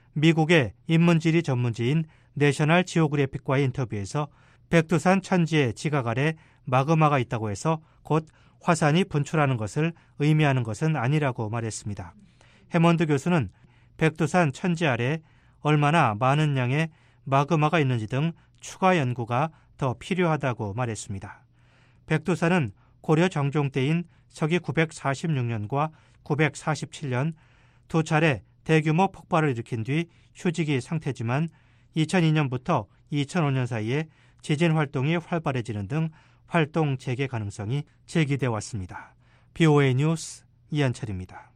미국의 인문지리 전문지인 내셔널 지오그래픽과의 인터뷰에서 백두산 천지의 지각 아래 마그마가 있다고 해서 곧 화산이 분출하는 것을 의미하는 것은 아니라고 말했습니다. 해먼드 교수는 백두산 천지 아래 얼마나 많은 양의 마그마가 있는지 등 추가 연구가 더 필요하다고 말했습니다. 백두산은 고려 정종 때인 서기 구백사십육 년과 구백사십칠 년 두 차례 대규모 폭발을 일으킨 뒤 휴지기 상태지만 이천이 년부터 이천오 년 사이에 지진 활동이 활발해지는 등 활동 재개 가능성이 제기돼 왔습니다. 브이오에이 뉴스 이현철입니다.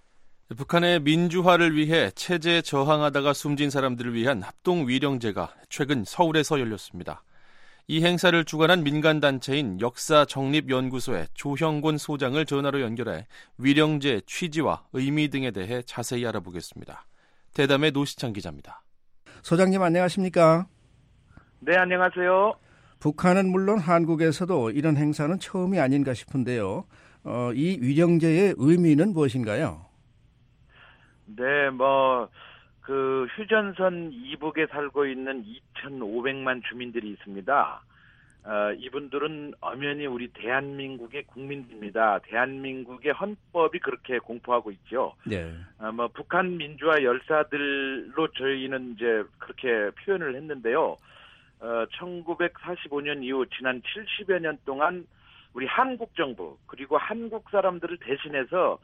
북한의 민주화를 위해 체제에 저항하다가 숨진 사람들을 위한 합동위령제가 최근 서울에서 열렸습니다. 이 행사를 주관한 민간단체인 역사정립연구소의 조형곤 소장을 전화로 연결해 위령제 취지와 의미 등에 대해 자세히 알아보겠습니다. 대담의 노시창 기자입니다. 소장님 안녕하십니까? 네, 안녕하세요. 북한은 물론 한국에서도 이런 행사는 처음이 아닌가 싶은데요. 어, 이 위령제의 의미는 무엇인가요? 네, 뭐 그 휴전선 이북에 살고 있는 이천오백만 주민들이 있습니다. 어, 이분들은 엄연히 우리 대한민국의 국민입니다. 대한민국의 헌법이 그렇게 공포하고 있죠. 네. 어, 뭐 북한 민주화 열사들로 저희는 이제 그렇게 표현을 했는데요. 어, 천구백사십오 년 이후 지난 칠십여 년 동안 우리 한국 정부 그리고 한국 사람들을 대신해서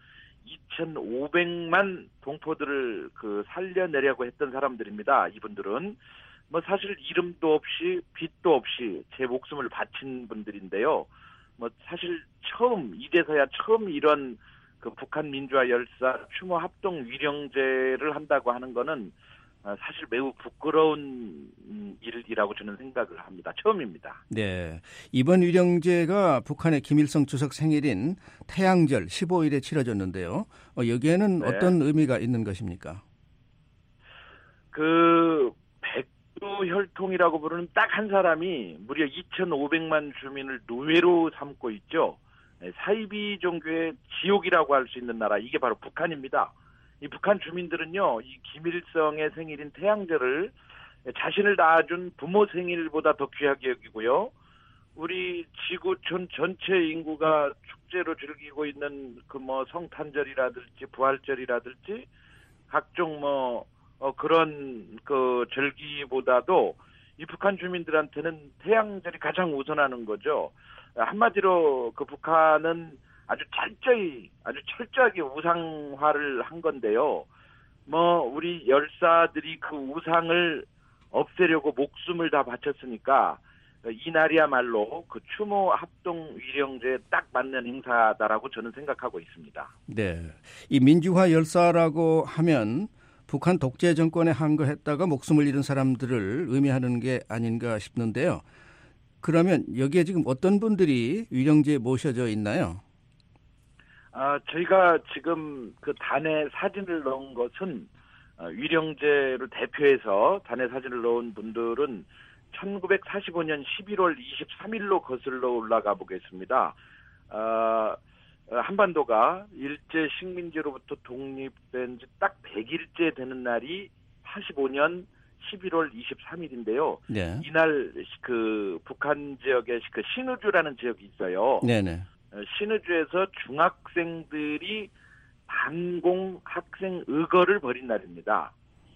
이천오백만 동포들을 그 살려내려고 했던 사람들입니다. 이분들은 뭐 사실 이름도 없이 빚도 없이 제 목숨을 바친 분들인데요. 뭐 사실 처음 이제서야 처음 이런 그 북한 민주화 열사 추모 합동 위령제를 한다고 하는 거는 사실 매우 부끄러운 일이라고 저는 생각을 합니다. 처음입니다. 네, 이번 위령제가 북한의 김일성 주석 생일인 태양절 십오 일에 치러졌는데요. 여기에는 네. 어떤 의미가 있는 것입니까? 그 혈통이라고 부르는 딱 한 사람이 무려 이천오백만 주민을 노예로 삼고 있죠. 사이비 종교의 지옥이라고 할 수 있는 나라, 이게 바로 북한입니다. 이 북한 주민들은요, 이 김일성의 생일인 태양절을 자신을 낳아준 부모 생일보다 더 귀하게 여기고요. 우리 지구촌 전체 인구가 축제로 즐기고 있는 그 뭐 성탄절이라든지 부활절이라든지 각종 뭐 어 그런 그 절기보다도 이 북한 주민들한테는 태양절이 가장 우선하는 거죠. 한마디로 그 북한은 아주 철저히 아주 철저하게 우상화를 한 건데요. 뭐 우리 열사들이 그 우상을 없애려고 목숨을 다 바쳤으니까 이날이야말로 그 추모 합동 위령제에 딱 맞는 행사다라고 저는 생각하고 있습니다. 네, 이 민주화 열사라고 하면 북한 독재 정권에 항거했다가 목숨을 잃은 사람들을 의미하는 게 아닌가 싶는데요. 그러면 여기에 지금 어떤 분들이 위령제에 모셔져 있나요? 아, 저희가 지금 그 단에 사진을 넣은 것은 위령제를 대표해서 단에 사진을 넣은 분들은 천구백사십오 년 십일월 이십삼일로 거슬러 올라가 보겠습니다. 어, 한반도가 일제 식민지로부터 독립된 지 딱 백일째 되는 날이 사십오 년 십일월 이십삼일인데요. 네. 이날 그 북한 지역에 그 신의주라는 지역이 있어요. 네네. 신의주에서 중학생들이 반공 학생 의거를 벌인 날입니다.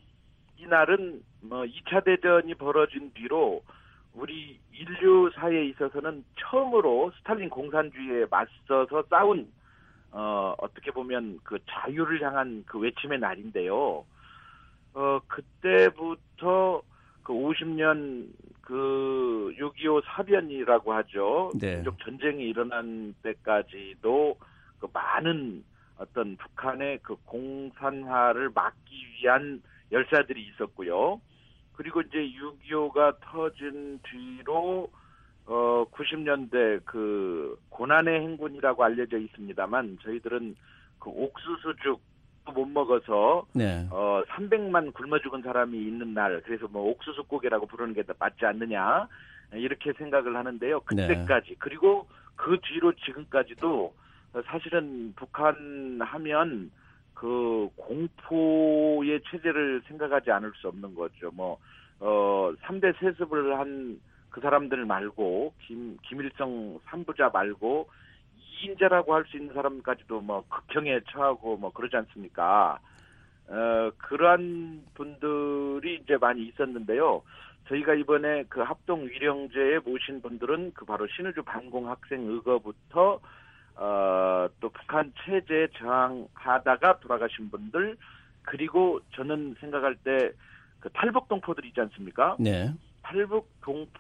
이날은 뭐 이 차 대전이 벌어진 뒤로 우리 인류 사회에 있어서는 처음으로 스탈린 공산주의에 맞서서 싸운 어 어떻게 보면 그 자유를 향한 그 외침의 날인데요. 어 그때부터 그 오십 년 그 육이오 사변이라고 하죠. 네. 민족 전쟁이 일어난 때까지도 그 많은 어떤 북한의 그 공산화를 막기 위한 열사들이 있었고요. 그리고 이제 육이오가 터진 뒤로 어 구십 년대 그 고난의 행군이라고 알려져 있습니다만 저희들은 그 옥수수죽 못 먹어서 네. 어 삼백만 굶어 죽은 사람이 있는 날, 그래서 뭐 옥수수국이라고 부르는 게 맞지 않느냐 이렇게 생각을 하는데요. 그때까지 네. 그리고 그 뒤로 지금까지도 사실은 북한 하면 그 공포의 체제를 생각하지 않을 수 없는 거죠. 뭐 어 삼 대 세습을 한 그 사람들 말고 김 김일성 삼부자 말고 이인자라고 할 수 있는 사람까지도 뭐 극형에 처하고 뭐 그러지 않습니까? 어 그러한 분들이 이제 많이 있었는데요. 저희가 이번에 그 합동 위령제에 모신 분들은 그 바로 신의주 반공 학생 의거부터 어, 또 북한 체제에 저항하다가 돌아가신 분들, 그리고 저는 생각할 때 그 탈북 동포들이 있지 않습니까? 네. 탈북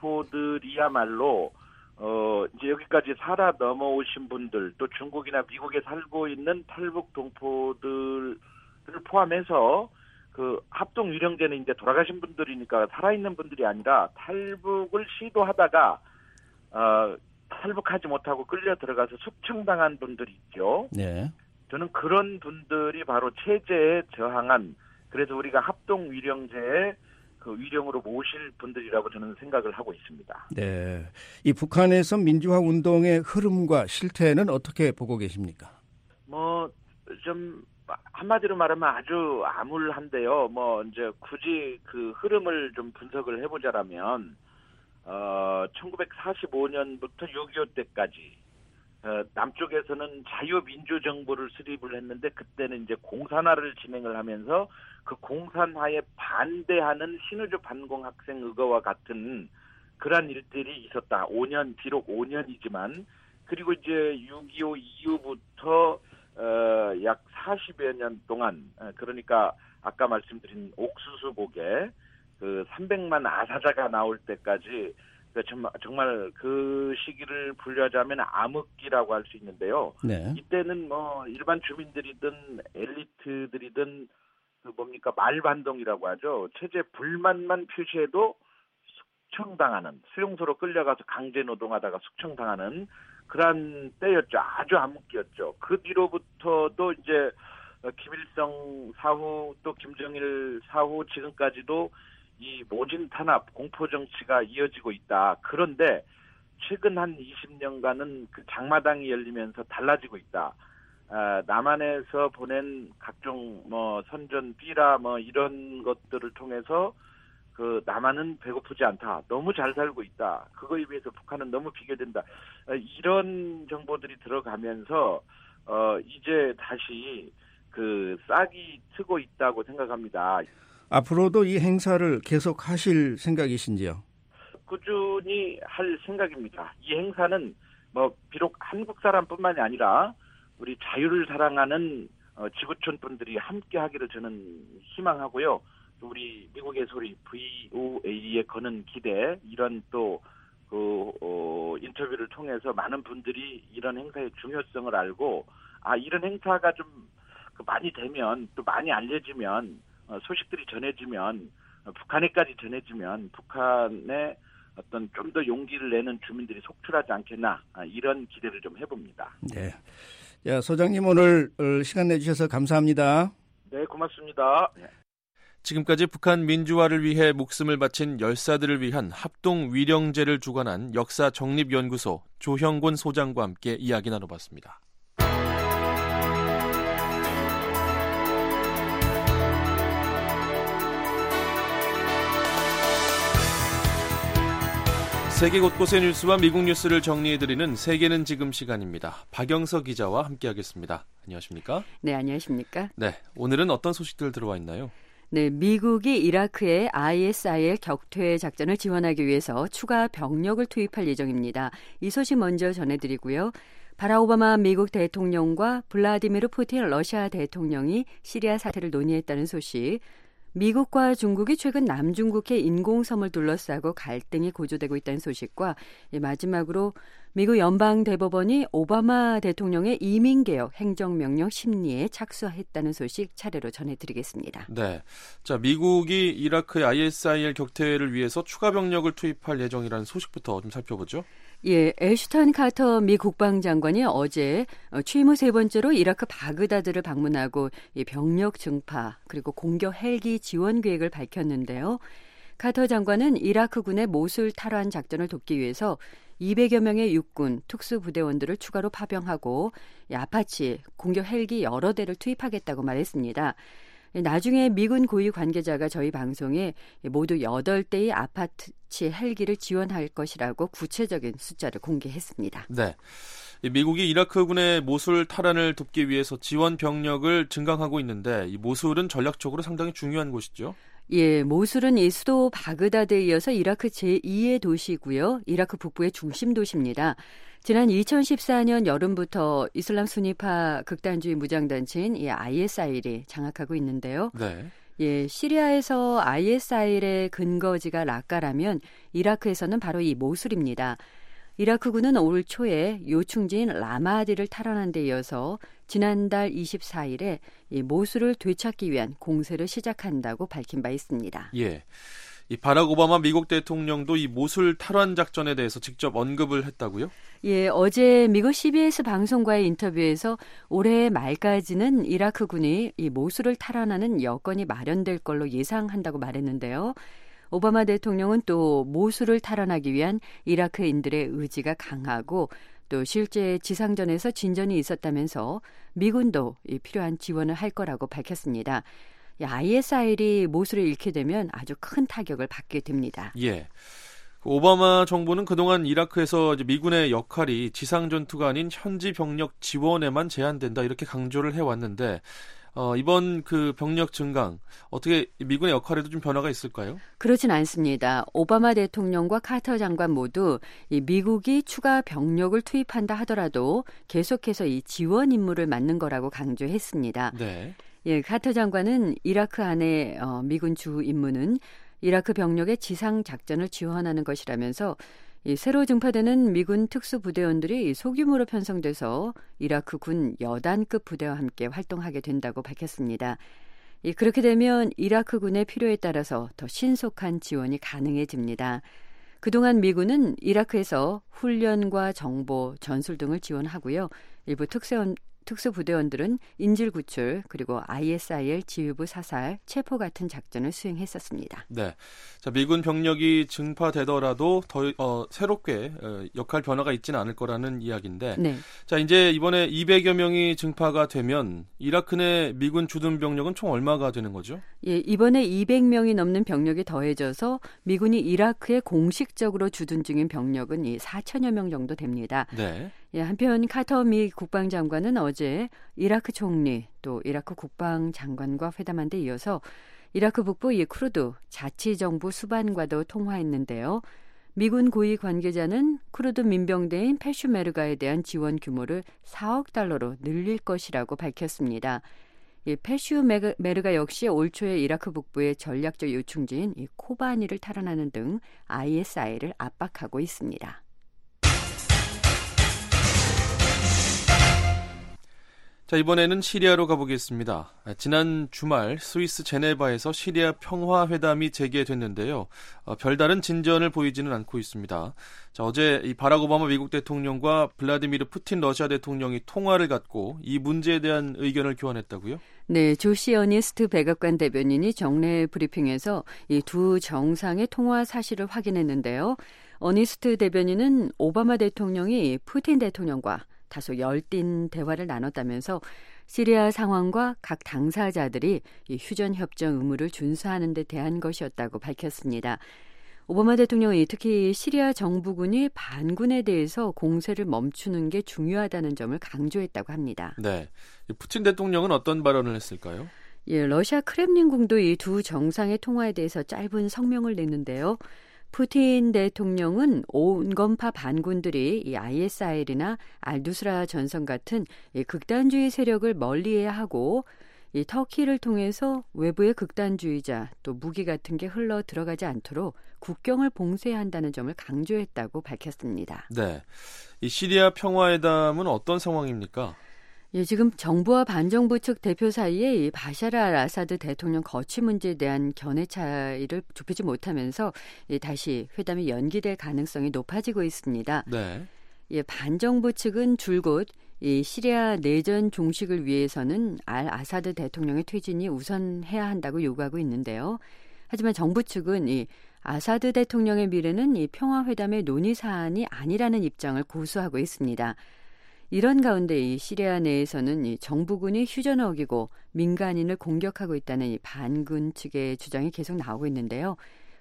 동포들이야말로 어, 이제 여기까지 살아 넘어오신 분들, 또 중국이나 미국에 살고 있는 탈북 동포들을 포함해서 그 합동 위령제는 이제 돌아가신 분들이니까 살아있는 분들이 아니라 탈북을 시도하다가 어, 탈북하지 못하고 끌려 들어가서 숙청당한 분들이 있죠. 네. 저는 그런 분들이 바로 체제에 저항한, 그래서 우리가 합동 위령제에 그 위령으로 모실 분들이라고 저는 생각을 하고 있습니다. 네. 이 북한에서 민주화 운동의 흐름과 실태는 어떻게 보고 계십니까? 뭐 좀 한마디로 말하면 아주 암울한데요. 뭐 이제 굳이 그 흐름을 좀 분석을 해보자라면 어, 천구백사십오 년부터 육이오 때까지 어, 남쪽에서는 자유민주정부를 수립을 했는데 그때는 이제 공산화를 진행을 하면서 그 공산화에 반대하는 신의주 반공 학생 의거와 같은 그러한 일들이 있었다. 오 년, 비록 오 년이지만, 그리고 이제 육이오 이후부터 어, 약 사십여 년 동안, 그러니까 아까 말씀드린 옥수수곡에 그 삼백만 아사자가 나올 때까지 정말, 정말 그 시기를 분류하자면 암흑기라고 할 수 있는데요. 네. 이때는 뭐 일반 주민들이든 엘리트들이든 그 뭡니까 말반동이라고 하죠. 체제 불만만 표시해도 숙청당하는, 수용소로 끌려가서 강제 노동하다가 숙청당하는 그런 때였죠. 아주 암흑기였죠. 그 뒤로부터도 이제 김일성 사후 또 김정일 사후 지금까지도 이 모진 탄압, 공포 정치가 이어지고 있다. 그런데 최근 한 이십 년간은 그 장마당이 열리면서 달라지고 있다. 아, 남한에서 보낸 각종 뭐 선전 비라 뭐 이런 것들을 통해서 그 남한은 배고프지 않다. 너무 잘 살고 있다. 그거에 비해서 북한은 너무 비교된다. 아, 이런 정보들이 들어가면서 어 이제 다시 그 싹이 트고 있다고 생각합니다. 앞으로도 이 행사를 계속 하실 생각이신지요? 꾸준히 할 생각입니다. 이 행사는 뭐 비록 한국 사람뿐만이 아니라 우리 자유를 사랑하는 어, 지구촌 분들이 함께 하기를 저는 희망하고요. 우리 미국의 소리 브이오에이에 거는 기대 이런 또 그 어, 인터뷰를 통해서 많은 분들이 이런 행사의 중요성을 알고 아 이런 행사가 좀 그 많이 되면 또 많이 알려지면 어, 소식들이 전해지면 어, 북한에까지 전해지면 북한의 어떤 좀 더 용기를 내는 주민들이 속출하지 않겠나 아, 이런 기대를 좀 해봅니다. 네, 자, 소장님 오늘 시간 내주셔서 감사합니다. 네, 고맙습니다. 네. 지금까지 북한 민주화를 위해 목숨을 바친 열사들을 위한 합동 위령제를 주관한 역사정립연구소 조형곤 소장과 함께 이야기 나눠봤습니다. 세계 곳곳의 뉴스와 미국 뉴스를 정리해드리는 세계는 지금 시간입니다. 박영서 기자와 함께하겠습니다. 안녕하십니까? 네, 안녕하십니까? 네, 오늘은 어떤 소식들 들어와 있나요? 네, 미국이 이라크에 아이에스아이엘 격퇴 작전을 지원하기 위해서 추가 병력을 투입할 예정입니다. 이 소식 먼저 전해드리고요. 바락 오바마 미국 대통령과 블라디미르 푸틴 러시아 대통령이 시리아 사태를 논의했다는 소식, 미국과 중국이 최근 남중국해 인공섬을 둘러싸고 갈등이 고조되고 있다는 소식과 마지막으로 미국 연방대법원이 오바마 대통령의 이민개혁 행정명령 심리에 착수했다는 소식 차례로 전해드리겠습니다. 네, 자 미국이 이라크의 아이에스아이엘 격퇴를 위해서 추가 병력을 투입할 예정이라는 소식부터 좀 살펴보죠. 예, 애슈턴 카터 미 국방장관이 어제 취임 후 세 번째로 이라크 바그다드를 방문하고 병력 증파 그리고 공격 헬기 지원 계획을 밝혔는데요. 카터 장관은 이라크군의 모술 탈환 작전을 돕기 위해서 이백여 명의 육군 특수부대원들을 추가로 파병하고 아파치 공격 헬기 여러 대를 투입하겠다고 말했습니다. 나중에 미군 고위 관계자가 저희 방송에 모두 여덟 대의 아파치 헬기를 지원할 것이라고 구체적인 숫자를 공개했습니다. 네, 미국이 이라크군의 모술 탈환을 돕기 위해서 지원 병력을 증강하고 있는데 이 모술은 전략적으로 상당히 중요한 곳이죠. 예, 모술은 이 수도 바그다드에 이어서 이라크 제이의 도시고요. 이라크 북부의 중심 도시입니다. 지난 이천십사 년 여름부터 이슬람 수니파 극단주의 무장단체인 이 아이에스아이엘이 장악하고 있는데요. 네. 예, 시리아에서 아이에스아이엘의 근거지가 라까라면 이라크에서는 바로 이 모술입니다. 이라크군은 올 초에 요충지인 라마디를 탈환한 데 이어서 지난달 이십사 일에 이 모술을 되찾기 위한 공세를 시작한다고 밝힌 바 있습니다. 예. 이 바락 오바마 미국 대통령도 이 모술 탈환 작전에 대해서 직접 언급을 했다고요? 예, 어제 미국 씨비에스 방송과의 인터뷰에서 올해 말까지는 이라크군이 이 모술을 탈환하는 여건이 마련될 걸로 예상한다고 말했는데요. 오바마 대통령은 또 모술을 탈환하기 위한 이라크인들의 의지가 강하고 또 실제 지상전에서 진전이 있었다면서 미군도 이 필요한 지원을 할 거라고 밝혔습니다. 아이에스아이엘이 모술을 잃게 되면 아주 큰 타격을 받게 됩니다. 예. 오바마 정부는 그동안 이라크에서 이제 미군의 역할이 지상 전투가 아닌 현지 병력 지원에만 제한된다 이렇게 강조를 해왔는데 어, 이번 그 병력 증강 어떻게 미군의 역할에도 좀 변화가 있을까요? 그렇진 않습니다. 오바마 대통령과 카터 장관 모두 이 미국이 추가 병력을 투입한다 하더라도 계속해서 이 지원 임무를 맡는 거라고 강조했습니다. 네. 예, 카터 장관은 이라크 안에 어, 미군 주 임무는 이라크 병력의 지상 작전을 지원하는 것이라면서 이 새로 증파되는 미군 특수부대원들이 소규모로 편성돼서 이라크 군 여단급 부대와 함께 활동하게 된다고 밝혔습니다. 이 그렇게 되면 이라크 군의 필요에 따라서 더 신속한 지원이 가능해집니다. 그동안 미군은 이라크에서 훈련과 정보, 전술 등을 지원하고요. 일부 특수원 특수부대원들은 인질 구출 그리고 아이에스아이엘 지휘부 사살, 체포 같은 작전을 수행했었습니다. 네, 자 미군 병력이 증파되더라도 더 어, 새롭게 어, 역할 변화가 있지는 않을 거라는 이야기인데, 네. 자 이제 이번에 이백여 명이 증파가 되면 이라크 내 미군 주둔 병력은 총 얼마가 되는 거죠? 예, 이번에 이백 명이 넘는 병력이 더해져서 미군이 이라크에 공식적으로 주둔 중인 병력은 이 사천여 명 정도 됩니다. 네. 예, 한편 카터 미 국방장관은 어제 이라크 총리 또 이라크 국방장관과 회담한 데 이어서 이라크 북부 이 쿠르드 자치정부 수반과도 통화했는데요. 미군 고위 관계자는 쿠르드 민병대인 페슈메르가에 대한 지원 규모를 사억 달러로 늘릴 것이라고 밝혔습니다. 이 페슈메르가 역시 올 초에 이라크 북부의 전략적 요충지인 이 코바니를 탈환하는 등 아이에스아이를 압박하고 있습니다. 자, 이번에는 시리아로 가보겠습니다. 지난 주말 스위스 제네바에서 시리아 평화회담이 재개됐는데요. 어, 별다른 진전을 보이지는 않고 있습니다. 자, 어제 이 바락 오바마 미국 대통령과 블라디미르 푸틴 러시아 대통령이 통화를 갖고 이 문제에 대한 의견을 교환했다고요? 네, 조시 어니스트 백악관 대변인이 정례 브리핑에서 이 두 정상의 통화 사실을 확인했는데요. 어니스트 대변인은 오바마 대통령이 푸틴 대통령과 다소 열띤 대화를 나눴다면서 시리아 상황과 각 당사자들이 이 휴전협정 의무를 준수하는 데 대한 것이었다고 밝혔습니다. 오바마 대통령이 특히 시리아 정부군이 반군에 대해서 공세를 멈추는 게 중요하다는 점을 강조했다고 합니다. 네, 푸틴 대통령은 어떤 발언을 했을까요? 예, 러시아 크렘린궁도 이 두 정상의 통화에 대해서 짧은 성명을 냈는데요. 푸틴 대통령은 온건파 반군들이 이 아이에스아이엘이나 알두스라 전선 같은 이 극단주의 세력을 멀리해야 하고 이 터키를 통해서 외부의 극단주의자 또 무기 같은 게 흘러 들어가지 않도록 국경을 봉쇄해야 한다는 점을 강조했다고 밝혔습니다. 네, 이 시리아 평화회담은 어떤 상황입니까? 예, 지금 정부와 반정부 측 대표 사이에 이 바샤르 알 아사드 대통령 거취 문제에 대한 견해 차이를 좁히지 못하면서 예, 다시 회담이 연기될 가능성이 높아지고 있습니다. 네. 예, 반정부 측은 줄곧 이 시리아 내전 종식을 위해서는 알 아사드 대통령의 퇴진이 우선해야 한다고 요구하고 있는데요. 하지만 정부 측은 이 아사드 대통령의 미래는 이 평화회담의 논의 사안이 아니라는 입장을 고수하고 있습니다. 이런 가운데 이 시리아 내에서는 이 정부군이 휴전을 어기고 민간인을 공격하고 있다는 이 반군 측의 주장이 계속 나오고 있는데요.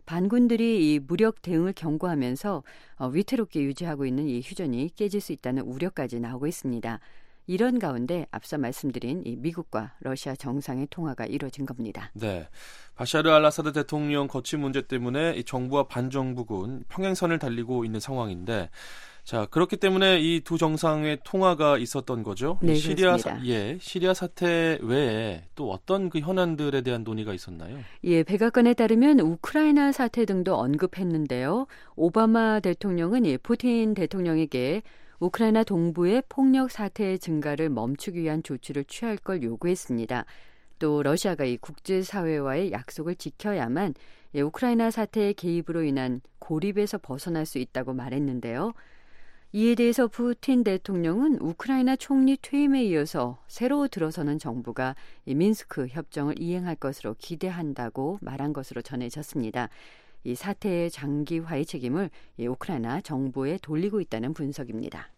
반군들이 이 무력 대응을 경고하면서 어, 위태롭게 유지하고 있는 이 휴전이 깨질 수 있다는 우려까지 나오고 있습니다. 이런 가운데 앞서 말씀드린 이 미국과 러시아 정상의 통화가 이루어진 겁니다. 네, 바샤르 알 아사드 대통령 거취 문제 때문에 이 정부와 반정부군 평행선을 달리고 있는 상황인데, 자 그렇기 때문에 이 두 정상의 통화가 있었던 거죠. 네, 시리아 그렇습니다. 사, 예, 시리아 사태 외에 또 어떤 그 현안들에 대한 논의가 있었나요? 예, 백악관에 따르면 우크라이나 사태 등도 언급했는데요. 오바마 대통령은 이 푸틴 대통령에게 우크라이나 동부의 폭력 사태의 증가를 멈추기 위한 조치를 취할 걸 요구했습니다. 또 러시아가 이 국제사회와의 약속을 지켜야만 예, 우크라이나 사태의 개입으로 인한 고립에서 벗어날 수 있다고 말했는데요. 이에 대해서 푸틴 대통령은 우크라이나 총리 퇴임에 이어서 새로 들어서는 정부가 이 민스크 협정을 이행할 것으로 기대한다고 말한 것으로 전해졌습니다. 이 사태의 장기화의 책임을 이 우크라이나 정부에 돌리고 있다는 분석입니다.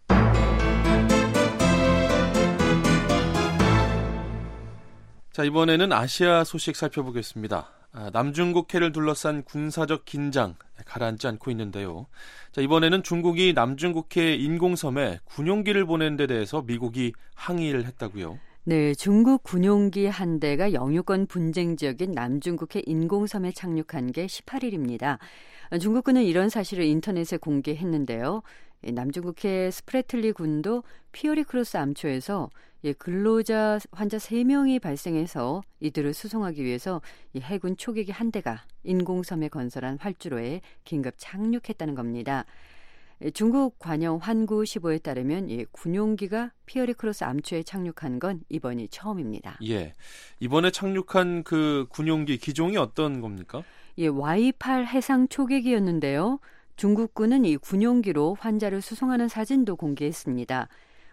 자, 이번에는 아시아 소식 살펴보겠습니다. 아, 남중국해를 둘러싼 군사적 긴장 가라앉지 않고 있는데요. 자, 이번에는 중국이 남중국해 인공섬에 군용기를 보낸 데 대해서 미국이 항의를 했다고요. 네, 중국 군용기 한 대가 영유권 분쟁 지역인 남중국해 인공섬에 착륙한 게 십팔 일입니다. 중국군은 이런 사실을 인터넷에 공개했는데요. 남중국해 스프레틀리 군도 피어리 크로스 암초에서 근로자 환자 세 명이 발생해서 이들을 수송하기 위해서 해군 초계기 한 대가 인공섬에 건설한 활주로에 긴급 착륙했다는 겁니다. 중국 관영 환구십오에 따르면 군용기가 피어리 크로스 암초에 착륙한 건 이번이 처음입니다. 예, 이번에 착륙한 그 군용기 기종이 어떤 겁니까? 예, 와이 팔 해상 초계기였는데요. 중국군은 이 군용기로 환자를 수송하는 사진도 공개했습니다.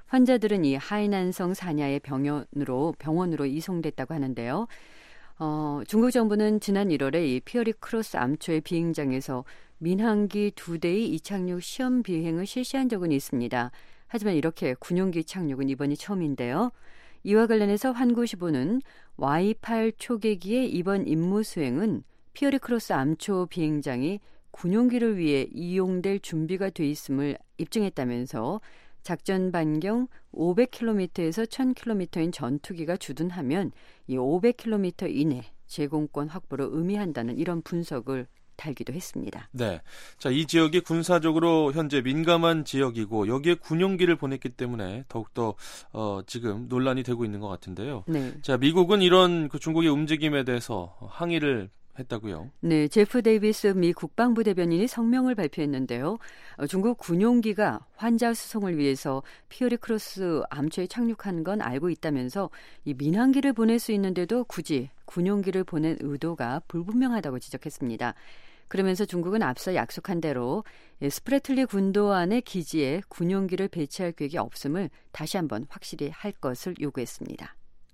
환자들은 이 하이난성 사냐의 병원으로 병원으로 이송됐다고 하는데요. 어, 중국 정부는 지난 일월에 이 피어리 크로스 암초의 비행장에서 민항기 두 대의 이착륙 시험 비행을 실시한 적은 있습니다. 하지만 이렇게 군용기 착륙은 이번이 처음인데요. 이와 관련해서 환구시보는 와이 팔 초계기의 이번 임무 수행은 피어리 크로스 암초 비행장이 군용기를 위해 이용될 준비가 돼 있음을 입증했다면서 작전 반경 오백 킬로미터에서 천 킬로미터인 전투기가 주둔하면 이 오백 킬로미터 이내 제공권 확보를 의미한다는 이런 분석을 달기도 했습니다. 네, 자, 이 지역이 군사적으로 현재 민감한 지역이고 여기에 군용기를 보냈기 때문에 더욱더 어, 지금 논란이 되고 있는 것 같은데요. 네. 자, 미국은 이런 그 중국의 움직임에 대해서 항의를 했다고요? 네, 제프 데이비스 미 국방부 대변인이 성명을 발표했는데요. 어, 중국 군용기가 환자 수송을 위해서 피어리 크로스 암초에 착륙한 건 알고 있다면서 이 민항기를 보낼 수 있는데도 굳이 군용기를 보낸 의도가 불분명하다고 지적했습니다. 그러면서 중국은 앞서 약속한 대로 스프래틀리 군도안의 기지에 군용기를 배치할 계획이 없음을 다시 한번 확실히 할 것을 요구했습니다.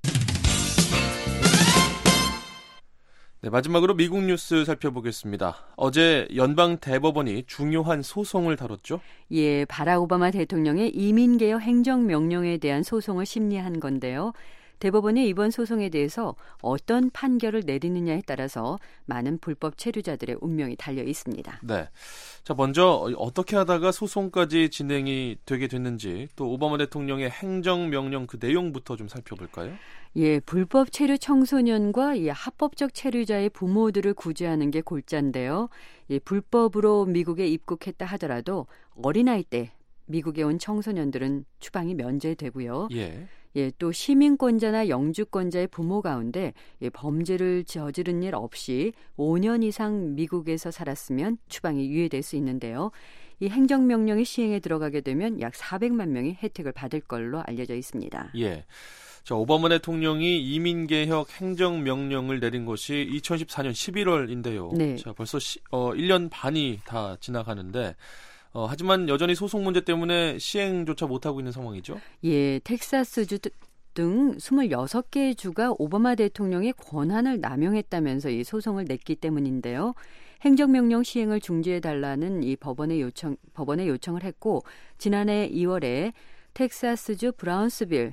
네, 마지막으로 미국 뉴스 살펴보겠습니다. 어제 연방 대법원이 중요한 소송을 다뤘죠? 예, 바락 오바마 대통령의 이민개혁 행정명령에 대한 소송을 심리한 건데요. 대법원이 이번 소송에 대해서 어떤 판결을 내리느냐에 따라서 많은 불법 체류자들의 운명이 달려 있습니다. 네. 자, 먼저 어떻게 하다가 소송까지 진행이 되게 됐는지 또 오바마 대통령의 행정명령 그 내용부터 좀 살펴볼까요? 예, 불법 체류 청소년과 이 합법적 체류자의 부모들을 구제하는 게 골자인데요. 예, 불법으로 미국에 입국했다 하더라도 어린아이 때 미국에 온 청소년들은 추방이 면제되고요. 예. 예, 또 시민권자나 영주권자의 부모 가운데 예, 범죄를 저지른 일 없이 오 년 이상 미국에서 살았으면 추방이 유예될 수 있는데요. 이 행정명령이 시행에 들어가게 되면 약 사백만 명이 혜택을 받을 걸로 알려져 있습니다. 예. 자, 오바마 대통령이 이민개혁 행정명령을 내린 것이 이천십사 년 십일월인데요. 네. 자, 벌써 시, 어, 일 년 반이 다 지나가는데 어, 하지만 여전히 소송 문제 때문에 시행조차 못하고 있는 상황이죠? 예, 텍사스주 등 스물여섯 개의 주가 오바마 대통령의 권한을 남용했다면서 이 소송을 냈기 때문인데요. 행정명령 시행을 중지해달라는 이 법원의 요청, 법원에 요청을 했고 지난해 이월에 텍사스주 브라운스빌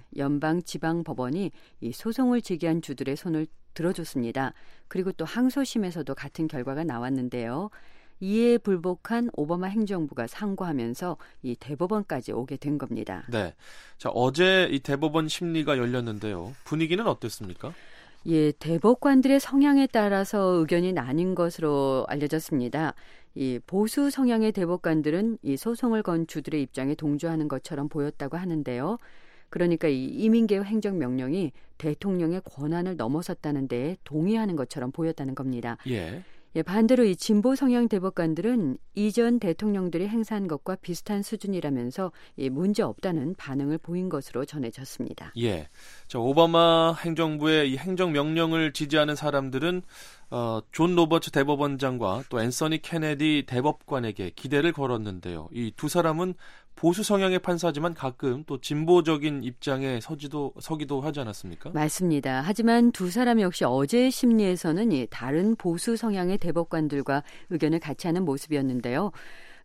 연방지방법원이 이 소송을 제기한 주들의 손을 들어줬습니다. 그리고 또 항소심에서도 같은 결과가 나왔는데요. 이에 불복한 오바마 행정부가 상고하면서 이 대법원까지 오게 된 겁니다. 네. 자, 어제 이 대법원 심리가 열렸는데요. 분위기는 어땠습니까? 예, 대법관들의 성향에 따라서 의견이 나뉜 것으로 알려졌습니다. 이 보수 성향의 대법관들은 이 소송을 건 주들의 입장에 동조하는 것처럼 보였다고 하는데요. 그러니까 이 이민개혁 행정명령이 대통령의 권한을 넘어섰다는 데 동의하는 것처럼 보였다는 겁니다. 예. 예, 반대로 이 진보 성향 대법관들은 이전 대통령들이 행사한 것과 비슷한 수준이라면서 예, 문제 없다는 반응을 보인 것으로 전해졌습니다. 예, 자, 오바마 행정부의 이 행정명령을 지지하는 사람들은 어, 존 로버츠 대법원장과 또 앤서니 케네디 대법관에게 기대를 걸었는데요. 이 두 사람은 보수 성향의 판사지만 가끔 또 진보적인 입장에 서지도, 서기도 하지 않았습니까? 맞습니다. 하지만 두 사람 역시 어제의 심리에서는 이 다른 보수 성향의 대법관들과 의견을 같이 하는 모습이었는데요.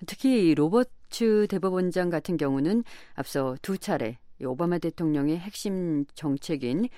특히 로버츠 대법원장 같은 경우는 앞서 두 차례 오바마 대통령의 핵심 정책인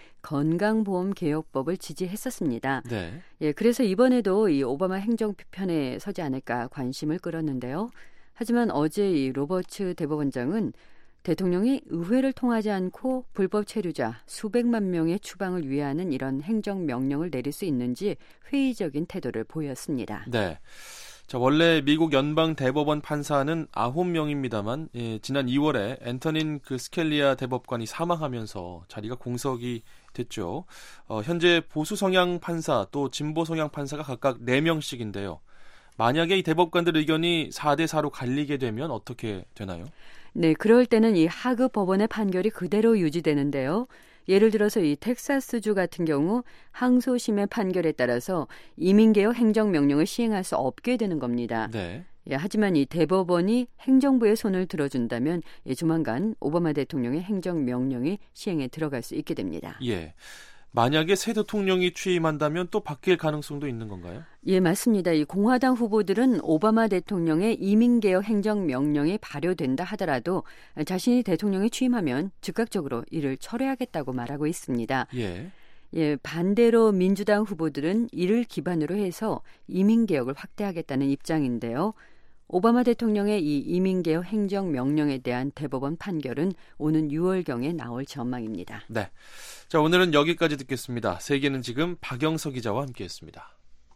건강보험 개혁법을 지지했었습니다. 네. 예, 그래서 이번에도 이 오바마 행정 편에 서지 않을까 관심을 끌었는데요. 하지만 어제 이 로버츠 대법원장은 대통령이 의회를 통하지 않고 불법 체류자 수백만 명의 추방을 위하는 이런 행정명령을 내릴 수 있는지 회의적인 태도를 보였습니다. 네. 자, 원래 미국 연방 대법원 판사는 아홉 명입니다만 예, 지난 이월에 앤터닌 그 스켈리아 대법관이 사망하면서 자리가 공석이 됐죠. 어, 현재 보수 성향 판사 또 진보 성향 판사가 각각 네 명씩인데요. 만약에 이 대법관들 의견이 사 대 사로 갈리게 되면 어떻게 되나요? 네, 그럴 때는 이 하급 법원의 판결이 그대로 유지되는데요. 예를 들어서 이 텍사스주 같은 경우 항소심의 판결에 따라서 이민개혁 행정명령을 시행할 수 없게 되는 겁니다. 네. 예, 하지만 이 대법원이 행정부의 손을 들어준다면 예, 조만간 오바마 대통령의 행정명령이 시행에 들어갈 수 있게 됩니다. 예. 만약에 새 대통령이 취임한다면 또 바뀔 가능성도 있는 건가요? 예, 맞습니다. 이 공화당 후보들은 오바마 대통령의 이민개혁 행정명령이 발효된다 하더라도 자신이 대통령에 취임하면 즉각적으로 이를 철회하겠다고 말하고 있습니다. 예. 예, 반대로 민주당 후보들은 이를 기반으로 해서 이민개혁을 확대하겠다는 입장인데요. 오바마 대통령의 이 이민개혁 행정명령에 대한 대법원 판결은 오는 유월경에 나올 전망입니다. 네, 자 오늘은 여기까지 듣겠습니다. 세계는 지금 박영석 기자와 함께했습니다.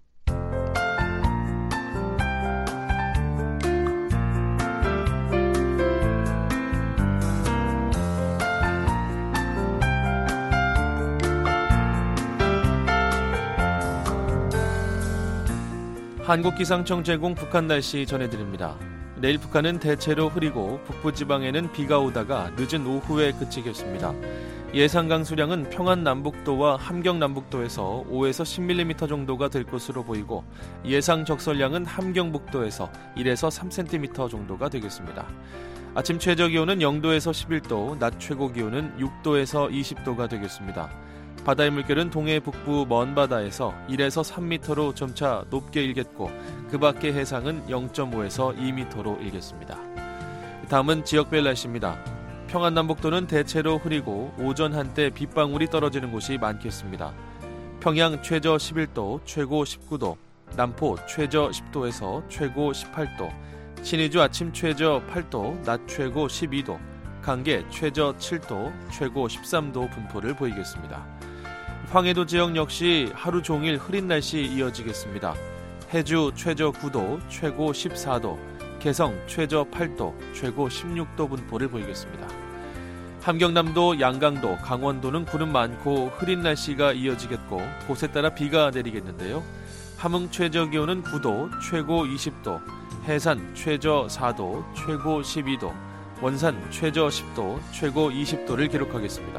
한국기상청 제공 북한 날씨 전해드립니다. 내일 북한은 대체로 흐리고 북부지방에는 비가 오다가 늦은 오후에 그치겠습니다. 예상 강수량은 평안 남북도와 함경 남북도에서 오에서 십 밀리미터 정도가 될 것으로 보이고 예상 적설량은 함경 북도에서 일에서 삼 센티미터 정도가 되겠습니다. 아침 최저기온은 영도에서 십일도, 낮 최고기온은 육도에서 이십도가 되겠습니다. 바다의 물결은 동해 북부 먼 바다에서 일에서 삼 미터로 점차 높게 일겠고 그 밖의 해상은 영점오에서 이 미터로 일겠습니다. 다음은 지역별 날씨입니다. 평안 남북도는 대체로 흐리고 오전 한때 빗방울이 떨어지는 곳이 많겠습니다. 평양 최저 십일도, 최고 십구도, 남포 최저 십도에서 최고 십팔도, 신의주 아침 최저 팔도, 낮 최고 십이도, 강계 최저 칠도, 최고 십삼도 분포를 보이겠습니다. 황해도 지역 역시 하루 종일 흐린 날씨 이어지겠습니다. 해주 최저 구도, 최고 십사도, 개성 최저 팔도, 최고 십육도 분포를 보이겠습니다. 함경남도, 양강도, 강원도는 구름 많고 흐린 날씨가 이어지겠고 곳에 따라 비가 내리겠는데요. 함흥 최저 기온은 구도, 최고 이십도, 해산 최저 사도, 최고 십이도, 원산 최저 십도, 최고 이십도를 기록하겠습니다.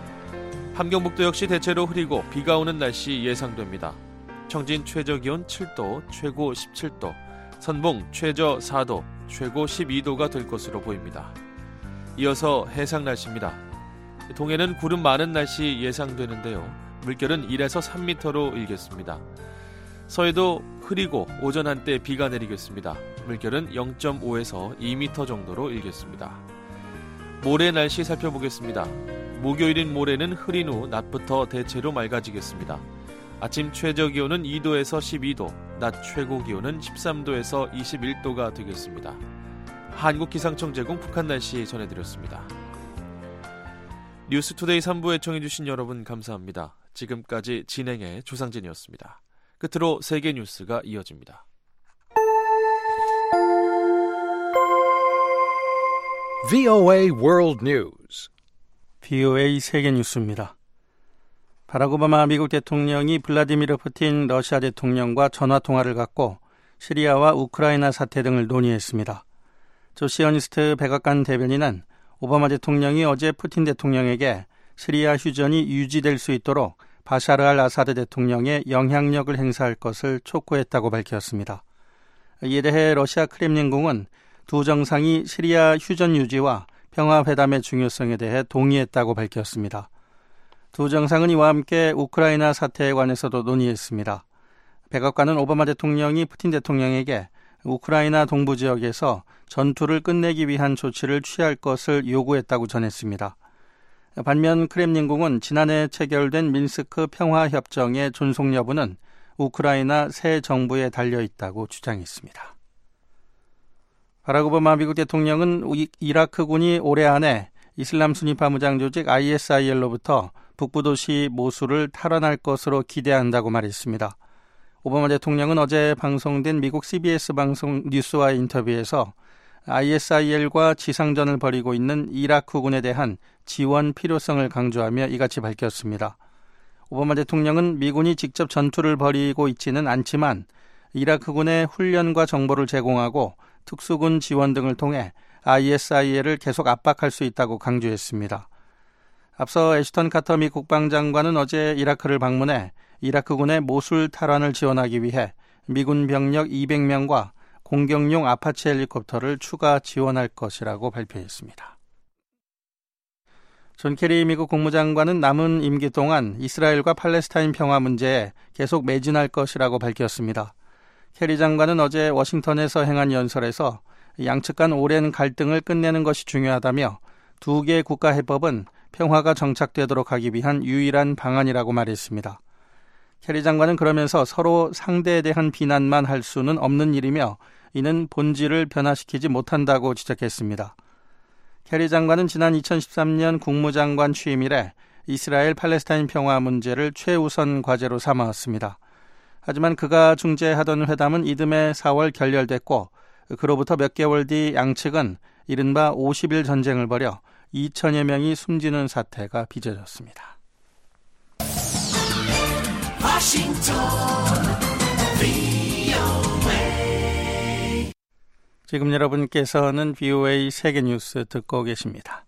함경북도 역시 대체로 흐리고 비가 오는 날씨 예상됩니다. 청진 최저기온 칠도, 최고 십칠도, 선봉 최저 사도, 최고 십이도가 될 것으로 보입니다. 이어서 해상 날씨입니다. 동해는 구름 많은 날씨 예상되는데요. 물결은 일에서 삼 미터로 일겠습니다. 서해도 흐리고 오전 한때 비가 내리겠습니다. 물결은 영점오에서 이 미터 정도로 일겠습니다. 모레 날씨 살펴보겠습니다. 목요일인 모레는 흐린 후 낮부터 대체로 맑아지겠습니다. 아침 최저기온은 이도에서 십이도, 낮 최고기온은 십삼도에서 이십일도가 되겠습니다. 한국기상청 제공 북한 날씨 전해드렸습니다. 뉴스투데이 삼 부 애청해주신 여러분 감사합니다. 지금까지 진행의 조상진이었습니다. 끝으로 세계 뉴스가 이어집니다. 브이오에이 World News. 브이오에이 세계 뉴스입니다. 바락 오바마 미국 대통령이 블라디미르 푸틴 러시아 대통령과 전화통화를 갖고 시리아와 우크라이나 사태 등을 논의했습니다. 조시어니스트 백악관 대변인은 오바마 대통령이 어제 푸틴 대통령에게 시리아 휴전이 유지될 수 있도록 바샤르 알 아사드 대통령의 영향력을 행사할 것을 촉구했다고 밝혔습니다. 이에 대해 러시아 크렘린궁은 두 정상이 시리아 휴전 유지와 평화회담의 중요성에 대해 동의했다고 밝혔습니다. 두 정상은 이와 함께 우크라이나 사태에 관해서도 논의했습니다. 백악관은 오바마 대통령이 푸틴 대통령에게 우크라이나 동부 지역에서 전투를 끝내기 위한 조치를 취할 것을 요구했다고 전했습니다. 반면 크렘린궁은 지난해 체결된 민스크 평화협정의 존속 여부는 우크라이나 새 정부에 달려있다고 주장했습니다. 바락 오바마 미국 대통령은 이라크군이 올해 안에 이슬람 순위파 무장 조직 아이에스아이엘로부터 북부 도시 모술을 탈환할 것으로 기대한다고 말했습니다. 오바마 대통령은 어제 방송된 미국 씨비에스 방송 뉴스와의 인터뷰에서 아이에스아이엘과 지상전을 벌이고 있는 이라크군에 대한 지원 필요성을 강조하며 이같이 밝혔습니다. 오바마 대통령은 미군이 직접 전투를 벌이고 있지는 않지만 이라크군에 훈련과 정보를 제공하고 특수군 지원 등을 통해 아이에스아이엘을 계속 압박할 수 있다고 강조했습니다. 앞서 애슈턴 카터 미 국방장관은 어제 이라크를 방문해 이라크군의 모술 탈환을 지원하기 위해 미군 병력 이백 명과 공격용 아파치 헬리콥터를 추가 지원할 것이라고 발표했습니다. 존 케리 미국 국무장관은 남은 임기 동안 이스라엘과 팔레스타인 평화 문제에 계속 매진할 것이라고 밝혔습니다. 케리 장관은 어제 워싱턴에서 행한 연설에서 양측 간 오랜 갈등을 끝내는 것이 중요하다며 두 개의 국가 해법은 평화가 정착되도록 하기 위한 유일한 방안이라고 말했습니다. 케리 장관은 그러면서 서로 상대에 대한 비난만 할 수는 없는 일이며 이는 본질을 변화시키지 못한다고 지적했습니다. 케리 장관은 지난 이천십삼 년 국무장관 취임 이래 이스라엘 팔레스타인 평화 문제를 최우선 과제로 삼아왔습니다. 하지만 그가 중재하던 회담은 이듬해 사월 결렬됐고 그로부터 몇 개월 뒤 양측은 이른바 오십 일 전쟁을 벌여 이천여 명이 숨지는 사태가 빚어졌습니다. 워싱턴 브이오에이 지금 여러분께서는 브이오에이 세계뉴스 듣고 계십니다.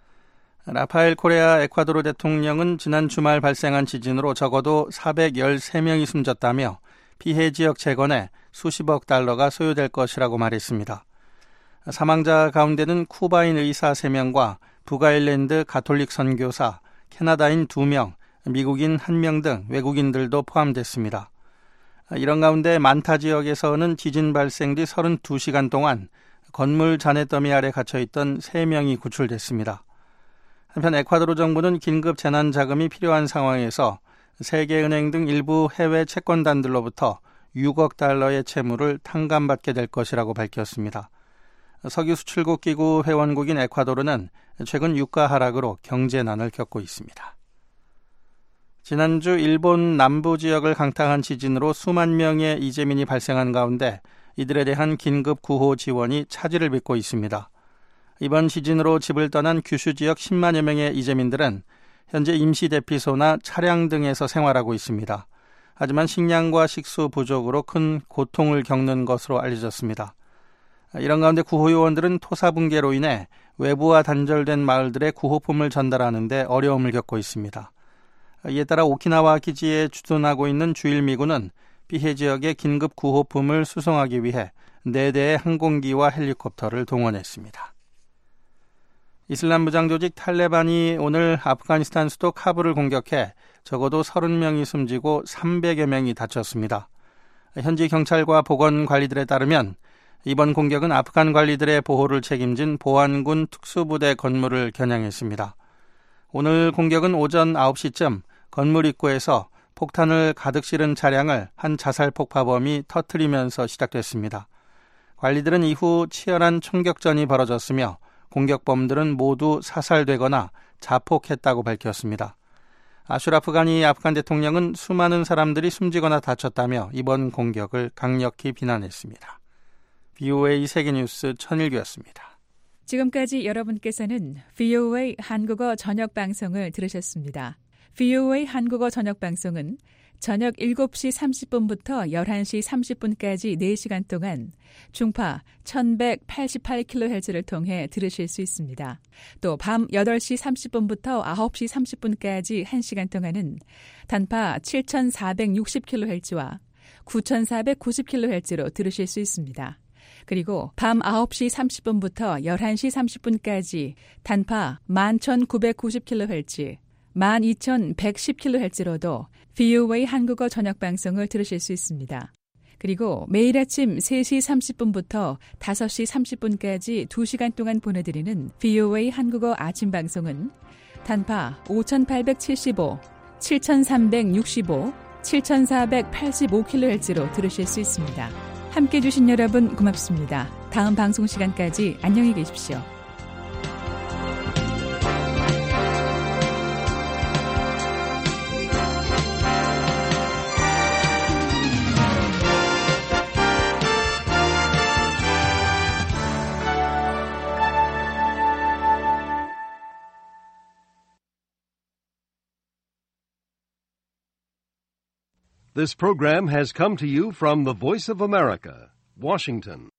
라파엘 코레아 에콰도르 대통령은 지난 주말 발생한 지진으로 적어도 사백십삼 명이 숨졌다며 피해 지역 재건에 수십억 달러가 소요될 것이라고 말했습니다. 사망자 가운데는 쿠바인 의사 세 명과 북아일랜드 가톨릭 선교사, 캐나다인 두 명, 미국인 한 명 등 외국인들도 포함됐습니다. 이런 가운데 만타 지역에서는 지진 발생 뒤 서른두 시간 동안 건물 잔해더미 아래 갇혀있던 세 명이 구출됐습니다. 한편 에콰도르 정부는 긴급 재난 자금이 필요한 상황에서 세계은행 등 일부 해외 채권단들로부터 육억 달러의 채무를 탕감받게 될 것이라고 밝혔습니다. 석유 수출국 기구 회원국인 에콰도르는 최근 유가 하락으로 경제난을 겪고 있습니다. 지난주 일본 남부 지역을 강타한 지진으로 수만 명의 이재민이 발생한 가운데 이들에 대한 긴급 구호 지원이 차질을 빚고 있습니다. 이번 지진으로 집을 떠난 규슈 지역 십만여 명의 이재민들은 현재 임시 대피소나 차량 등에서 생활하고 있습니다. 하지만 식량과 식수 부족으로 큰 고통을 겪는 것으로 알려졌습니다. 이런 가운데 구호요원들은 토사 붕괴로 인해 외부와 단절된 마을들의 구호품을 전달하는 데 어려움을 겪고 있습니다. 이에 따라 오키나와 기지에 주둔하고 있는 주일미군은 피해 지역에 긴급 구호품을 수송하기 위해 네 대의 항공기와 헬리콥터를 동원했습니다. 이슬람 무장 조직 탈레반이 오늘 아프가니스탄 수도 카불을 공격해 적어도 서른 명이 숨지고 삼백여 명이 다쳤습니다. 현지 경찰과 보건 관리들에 따르면 이번 공격은 아프간 관리들의 보호를 책임진 보안군 특수부대 건물을 겨냥했습니다. 오늘 공격은 오전 아홉 시쯤 건물 입구에서 폭탄을 가득 실은 차량을 한 자살 폭파범이 터뜨리면서 시작됐습니다. 관리들은 이후 치열한 총격전이 벌어졌으며 공격범들은 모두 사살되거나 자폭했다고 밝혔습니다. 아슈라프 가니 아프간 대통령은 수많은 사람들이 숨지거나 다쳤다며 이번 공격을 강력히 비난했습니다. 브이오에이 세계뉴스 천일규였습니다. 지금까지 여러분께서는 브이오에이 한국어 저녁 방송을 들으셨습니다. 브이오에이 한국어 저녁 방송은 저녁 일곱 시 삼십 분부터 열한 시 삼십 분까지 네 시간 동안 중파 천백팔십팔 킬로헤르츠를 통해 들으실 수 있습니다. 또 밤 여덟 시 삼십 분부터 아홉 시 삼십 분까지 한 시간 동안은 단파 칠천사백육십 킬로헤르츠와 구천사백구십 킬로헤르츠로 들으실 수 있습니다. 그리고 밤 아홉 시 삼십 분부터 열한 시 삼십 분까지 단파 만 천구백구십 킬로헤르츠, 만 이천백십 킬로헤르츠로도 브이오에이 한국어 저녁 방송을 들으실 수 있습니다. 그리고 매일 아침 세 시 삼십 분부터 다섯 시 삼십 분까지 두 시간 동안 보내드리는 브이오에이 한국어 아침 방송은 단파 오천팔백칠십오, 칠천삼백육십오, 칠천사백팔십오 킬로헤르츠로 들으실 수 있습니다. 함께해 주신 여러분 고맙습니다. 다음 방송 시간까지 안녕히 계십시오. This program has come to you from the Voice of America, Washington.